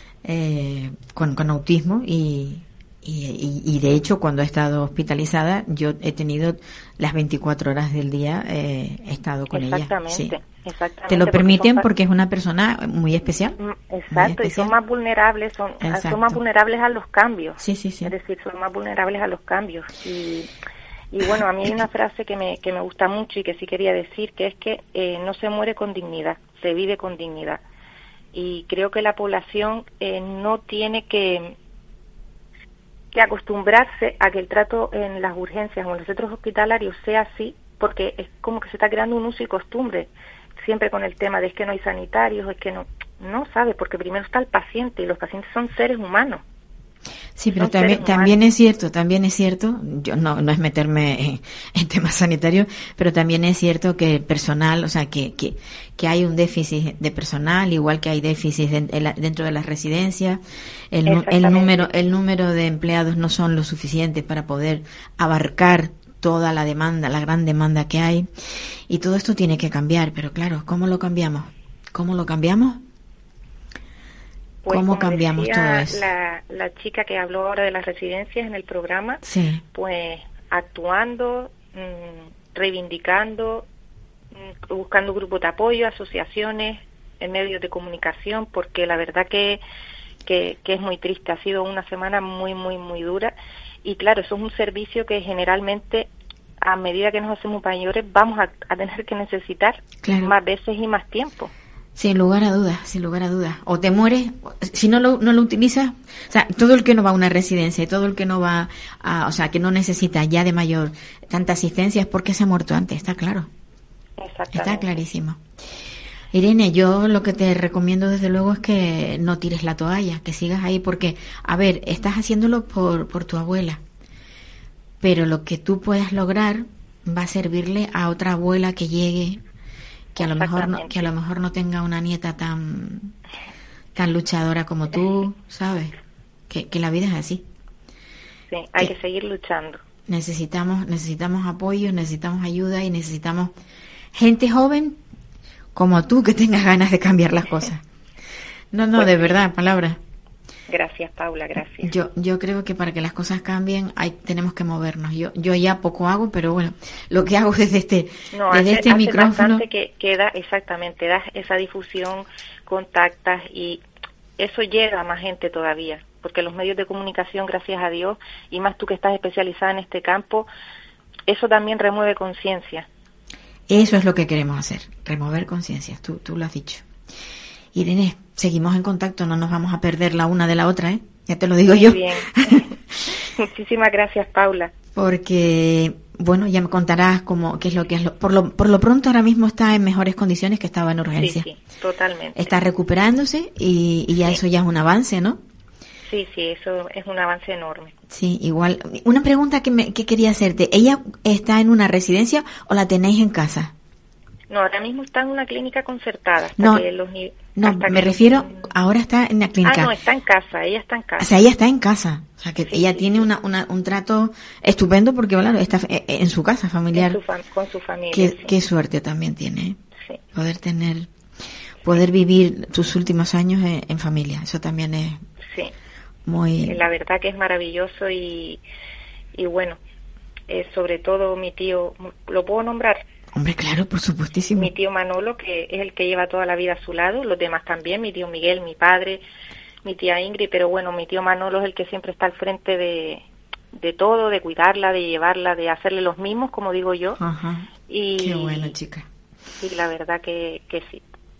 eh, con, con autismo y... Y, y, y de hecho cuando he estado hospitalizada yo he tenido las veinticuatro horas del día, eh, he estado con exactamente, ella. Sí. Exactamente. Te lo permiten porque, porque es una persona muy especial. Exacto, muy especial. Y son más vulnerables, son, son más vulnerables a los cambios. Sí, sí, sí. Es decir, son más vulnerables a los cambios. Y, y bueno, a mí hay una frase que me, que me gusta mucho y que sí quería decir, que es que eh, no se muere con dignidad, se vive con dignidad. Y creo que la población eh, no tiene que... que acostumbrarse a que el trato en las urgencias o en los centros hospitalarios sea así, porque es como que se está creando un uso y costumbre, siempre con el tema de es que no hay sanitarios, es que no, no sabe, porque primero está el paciente y los pacientes son seres humanos. Sí, pero también, también es cierto, también es cierto, yo no, no es meterme en, en temas sanitarios, pero también es cierto que el personal, o sea, que, que, que hay un déficit de personal, igual que hay déficit de, de la, dentro de las residencias, el, el número, el número de empleados no son lo suficiente para poder abarcar toda la demanda, la gran demanda que hay, y todo esto tiene que cambiar, pero claro, ¿cómo lo cambiamos? ¿Cómo lo cambiamos? Pues, ¿Cómo como cambiamos decía todo eso? La, la chica que habló ahora de las residencias en el programa, sí. pues actuando, mmm, reivindicando, mmm, buscando grupos de apoyo, asociaciones, en medios de comunicación, porque la verdad que, que, que es muy triste, ha sido una semana muy, muy, muy dura, y claro, eso es un servicio que generalmente, a medida que nos hacemos mayores, vamos a, a tener que necesitar claro. más veces y más tiempo. Sin lugar a dudas, sin lugar a dudas. O te mueres, si no lo, no lo utilizas, o sea, todo el que no va a una residencia y todo el que no va a, o sea, que no necesita ya de mayor tanta asistencia es porque se ha muerto antes, está claro. Está clarísimo. Irene, yo lo que te recomiendo desde luego es que no tires la toalla, que sigas ahí porque, a ver, estás haciéndolo por, por tu abuela, pero lo que tú puedas lograr va a servirle a otra abuela que llegue, que a lo mejor no, que a lo mejor no tenga una nieta tan tan luchadora como tú, ¿sabes? Que, que la vida es así. Sí, hay que, que seguir luchando. Necesitamos necesitamos apoyo, necesitamos ayuda y necesitamos gente joven como tú que tengas ganas de cambiar las cosas. No, no, pues de sí. verdad, palabra. Gracias, Paula, gracias. Yo yo creo que para que las cosas cambien hay tenemos que movernos. Yo yo ya poco hago, pero bueno, lo que hago desde este no, desde hace, este hace micrófono bastante que, que da, exactamente, das esa difusión, contactas y eso llega a más gente todavía, porque los medios de comunicación, gracias a Dios, y más tú que estás especializada en este campo, eso también remueve conciencia. Eso es lo que queremos hacer, remover conciencias, tú tú lo has dicho. Irene, seguimos en contacto, no nos vamos a perder la una de la otra, ¿eh? Ya te lo digo Muy yo. Bien. Muchísimas gracias, Paula. Porque, bueno, ya me contarás cómo, qué es lo que es. Lo, por lo por lo pronto ahora mismo está en mejores condiciones que estaba en urgencia. Sí, sí, totalmente. Está recuperándose y, y ya sí. Eso ya es un avance, ¿no? Sí, sí, eso es un avance enorme. Sí, igual. Una pregunta que, me, que quería hacerte. ¿Ella está en una residencia o la tenéis en casa? No, ahora mismo está en una clínica concertada. Hasta No, que los, no hasta me que refiero, los... ahora está en la clínica. Ah, no, está en casa, ella está en casa. O sea, ella está en casa. O sea, que Sí, ella sí, tiene sí. Una, una, un trato estupendo porque, claro, está en su casa familiar. En su fam- con su familia. Qué, sí. qué suerte también tiene, ¿eh? Sí. Poder tener, poder vivir tus últimos años en, en familia. Eso también es Sí. muy... La verdad que es maravilloso y, y bueno, eh, sobre todo mi tío, ¿lo puedo nombrar? Hombre, claro, por supuestísimo. Mi tío Manolo, que es el que lleva toda la vida a su lado, los demás también, mi tío Miguel, mi padre, mi tía Ingrid, pero bueno, mi tío Manolo es el que siempre está al frente de, de todo, de cuidarla, de llevarla, de hacerle los mimos, como digo yo. Ajá. Y, Qué bueno, chica. Y la verdad que, que sí.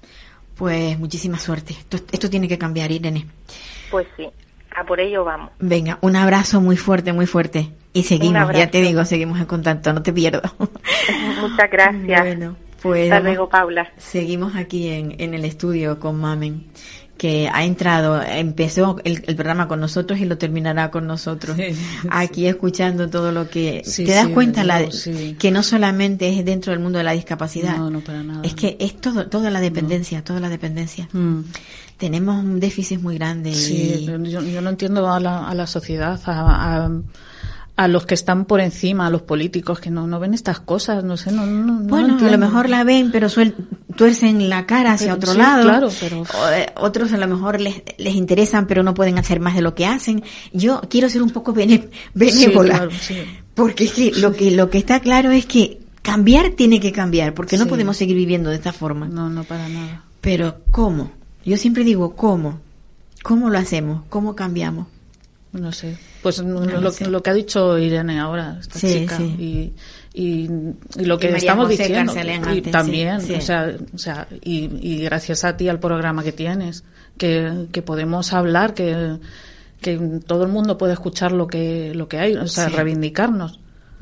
Pues muchísima suerte. Esto, esto tiene que cambiar, Irene. Pues sí, a por ello vamos. Venga, un abrazo muy fuerte, muy fuerte. Y seguimos, ya te digo, seguimos en contacto, no te pierdo. Muchas gracias. Bueno, pues hasta luego, Paula. Seguimos aquí en, en el estudio con Mamen, que ha entrado, empezó el, el programa con nosotros y lo terminará con nosotros. Sí, sí. Aquí escuchando todo lo que... Sí, ¿te das sí, cuenta la, sí. que no solamente es dentro del mundo de la discapacidad? No, no, para nada. Es que es todo, toda la dependencia, no. toda la dependencia. Mm. Tenemos un déficit muy grande. Sí, y... yo, yo no entiendo a la, a la sociedad, a... a... a los que están por encima, a los políticos que no no ven estas cosas, no sé, no no Bueno, no a lo mejor la ven, pero suel, tuercen la cara hacia pero, otro sí, lado. Claro, pero o, eh, otros a lo mejor les les interesan, pero no pueden hacer más de lo que hacen. Yo quiero ser un poco bene, benévola, sí, claro, sí. porque es que lo que lo que está claro es que cambiar tiene que cambiar, porque no sí. podemos seguir viviendo de esta forma. No, no para nada. Pero ¿cómo? Yo siempre digo ¿cómo? ¿Cómo lo hacemos? ¿Cómo cambiamos? No sé. Pues no lo, sé. lo que ha dicho Irene ahora, esta sí, chica, sí. Y, y, y lo que y estamos José diciendo, antes, y también, sí, sí. o sea, o sea y, y gracias a ti al programa que tienes, que, que podemos hablar, que, que todo el mundo puede escuchar lo que, lo que hay, o sea, sí. reivindicarnos.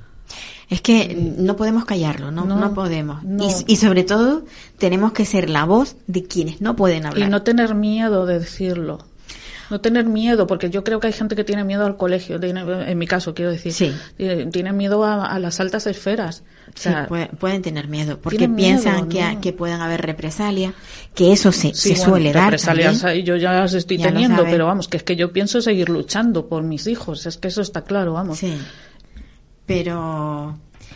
Es que no podemos callarlo, no, no, no podemos. No. Y, y sobre todo tenemos que ser la voz de quienes no pueden hablar. Y no tener miedo de decirlo. No tener miedo, porque yo creo que hay gente que tiene miedo al colegio, tiene, en mi caso quiero decir, sí. tiene, tiene miedo a, a las altas esferas. O sea, sí, puede, pueden tener miedo, porque piensan miedo, que, ¿no? que pueden haber represalias, que eso se, sí, se bueno, suele dar. Represalias también. Yo ya las estoy ya teniendo, pero vamos, que es que yo pienso seguir luchando por mis hijos, es que eso está claro, vamos. Sí, pero...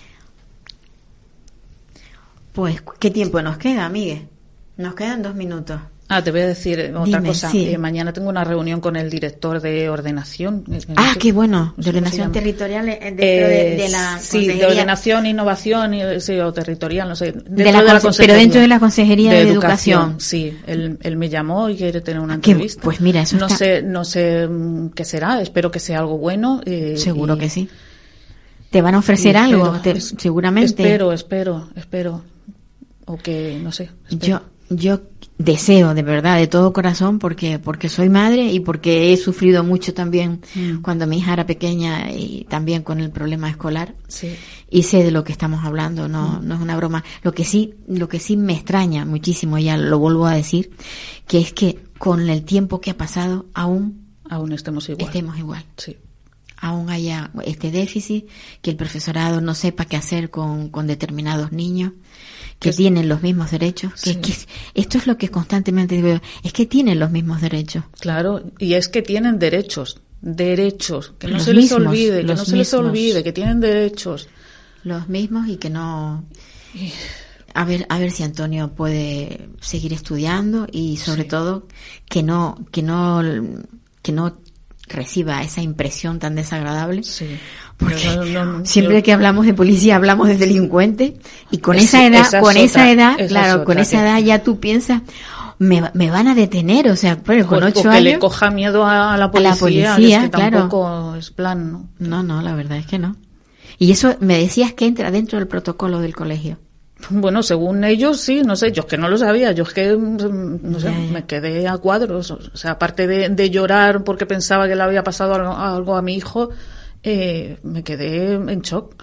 Pues, ¿qué tiempo nos queda, Miguel? Nos quedan dos minutos. Ah, te voy a decir otra Dime, cosa. Sí. Eh, mañana tengo una reunión con el director de ordenación. Ah, sé, qué bueno. No de ordenación territorial dentro eh, de, de la Sí, consejería. de ordenación, innovación y, sí, o territorial, no sé. Dentro de la, de la pero dentro de la consejería de, de educación. educación. Sí, él, él me llamó y quiere tener una ah, entrevista. Pues mira, eso no está... sé, no sé qué será. Espero que sea algo bueno. Eh, Seguro y, que sí. Te van a ofrecer espero, algo, te, es, seguramente. Espero, espero, espero. O que, no sé. Espero. Yo, yo deseo de verdad, de todo corazón, porque porque soy madre y porque he sufrido mucho también mm. cuando mi hija era pequeña y también con el problema escolar. Sí. Y sé de lo que estamos hablando, no mm. no es una broma. Lo que sí lo que sí me extraña muchísimo, ya lo vuelvo a decir, que es que con el tiempo que ha pasado aún aún estemos igual. Estemos igual. Sí. Aún haya este déficit, que el profesorado no sepa qué hacer con con determinados niños. Que es, tienen los mismos derechos, que, sí. que esto es lo que constantemente digo yo, es que tienen los mismos derechos. Claro, y es que tienen derechos, derechos, que no los se mismos, les olvide, que no mismos, se les olvide, que tienen derechos. Los mismos y que no... A ver, a ver si Antonio puede seguir estudiando y sobre sí. todo que no, que no, que no reciba esa impresión tan desagradable. Sí. Porque no, no, no, siempre yo... que hablamos de policía hablamos de delincuente y con es, esa edad, esa con esa otra, edad, esa claro, con esa edad ya tú piensas, me, me van a detener, o sea, pero con ocho o que años. le coja miedo a la policía, a la policía es que claro. tampoco es plan, ¿no? No, no, la verdad es que no. Y eso me decías que entra dentro del protocolo del colegio. Bueno, según ellos sí, no sé, yo es que no lo sabía, yo es que, no sé, ya, ya. me quedé a cuadros, o sea, aparte de, de llorar porque pensaba que le había pasado algo, algo a mi hijo, eh, me quedé en shock.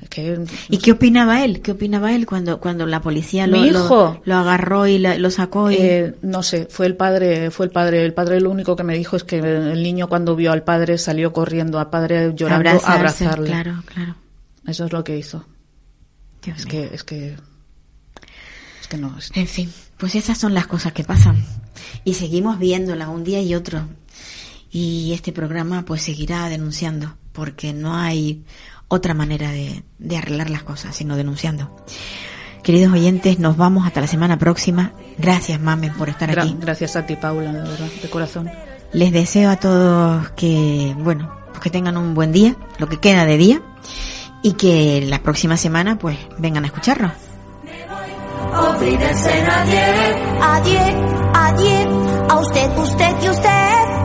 Es que, no ¿Y sé. qué opinaba él? ¿Qué opinaba él cuando cuando la policía lo, Mi lo, hijo. lo agarró y la- lo sacó? Y... Eh, no sé, fue el padre, fue el padre. El padre lo único que me dijo es que el niño cuando vio al padre salió corriendo al padre llorando a Abrazarse, abrazarle. Claro, claro. Eso es lo que hizo. Dios Es mío. que, es que, es que no. Es, En fin, pues esas son las cosas que pasan. Y seguimos viéndolas un día y otro. Y este programa pues seguirá denunciando, porque no hay otra manera de, de arreglar las cosas, sino denunciando. Queridos oyentes, nos vamos hasta la semana próxima. Gracias, Mamen, por estar gra- aquí. gracias a ti, Paula, de verdad, de corazón. Les deseo a todos que, bueno, pues que tengan un buen día, lo que queda de día, y que la próxima semana pues vengan a escucharnos. Olvídense nadie, adiós, adiós, a usted, usted y usted.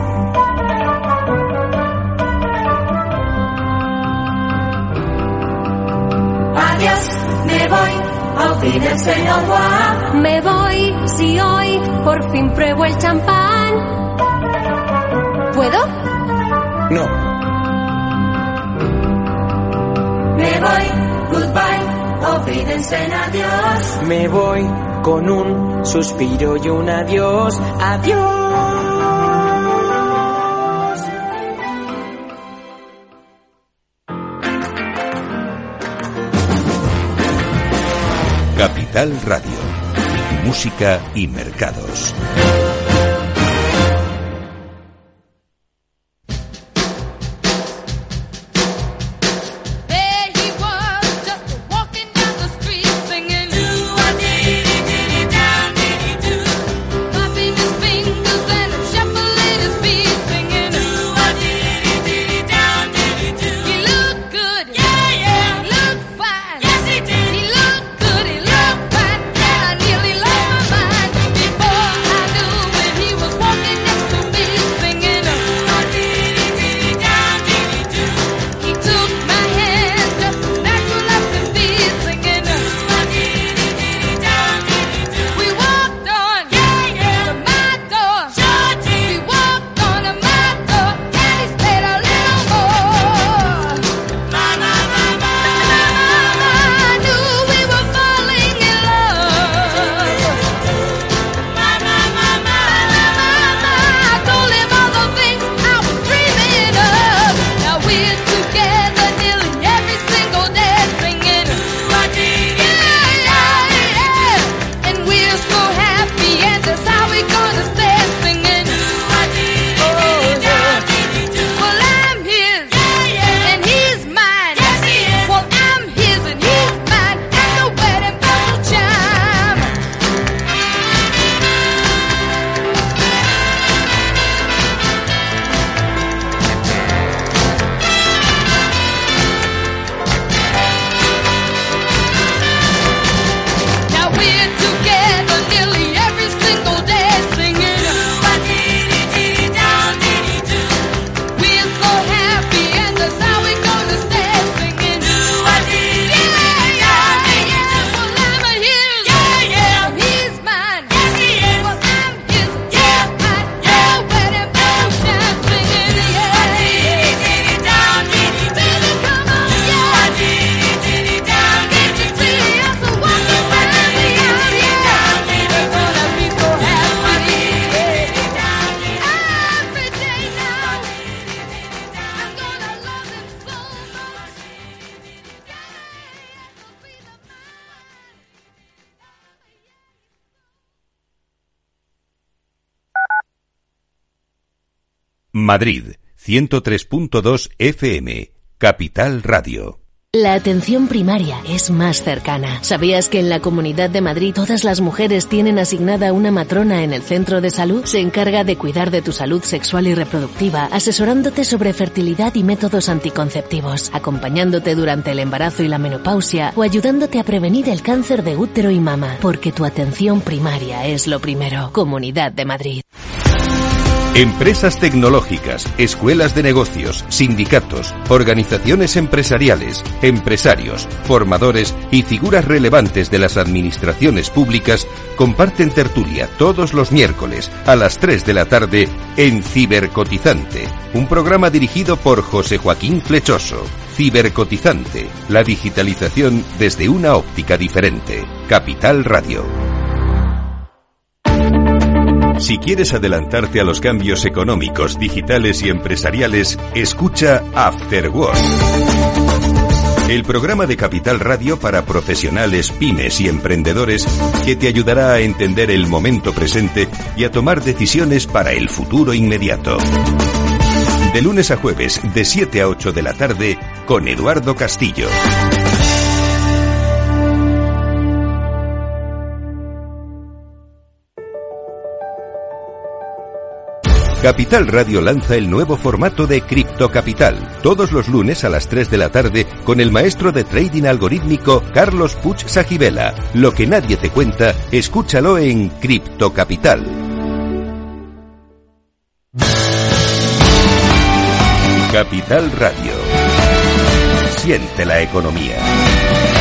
Adiós, me voy, olvídense no va. Me voy, si hoy por fin pruebo el champán. ¿Puedo? No. Me voy, goodbye, olvídense adiós. Me voy con un suspiro y un adiós. Adiós. Capital Radio. Música y mercados. Madrid, ciento tres punto dos F M, Capital Radio. La atención primaria es más cercana. ¿Sabías que en la Comunidad de Madrid todas las mujeres tienen asignada una matrona en el centro de salud? Se encarga de cuidar de tu salud sexual y reproductiva, asesorándote sobre fertilidad y métodos anticonceptivos, acompañándote durante el embarazo y la menopausia o ayudándote a prevenir el cáncer de útero y mama. Porque tu atención primaria es lo primero. Comunidad de Madrid. Empresas tecnológicas, escuelas de negocios, sindicatos, organizaciones empresariales, empresarios, formadores y figuras relevantes de las administraciones públicas comparten tertulia todos los miércoles a las tres de la tarde en Cibercotizante, un programa dirigido por José Joaquín Flechoso. Cibercotizante, la digitalización desde una óptica diferente. Capital Radio. Si quieres adelantarte a los cambios económicos, digitales y empresariales, escucha After Work. El programa de Capital Radio para profesionales, pymes y emprendedores que te ayudará a entender el momento presente y a tomar decisiones para el futuro inmediato. De lunes a jueves, de siete a ocho de la tarde, con Eduardo Castillo. Capital Radio lanza el nuevo formato de Cripto Capital, todos los lunes a las tres de la tarde con el maestro de trading algorítmico Carlos Puig Sajibela. Lo que nadie te cuenta, escúchalo en Cripto Capital. Capital Radio. Siente la economía.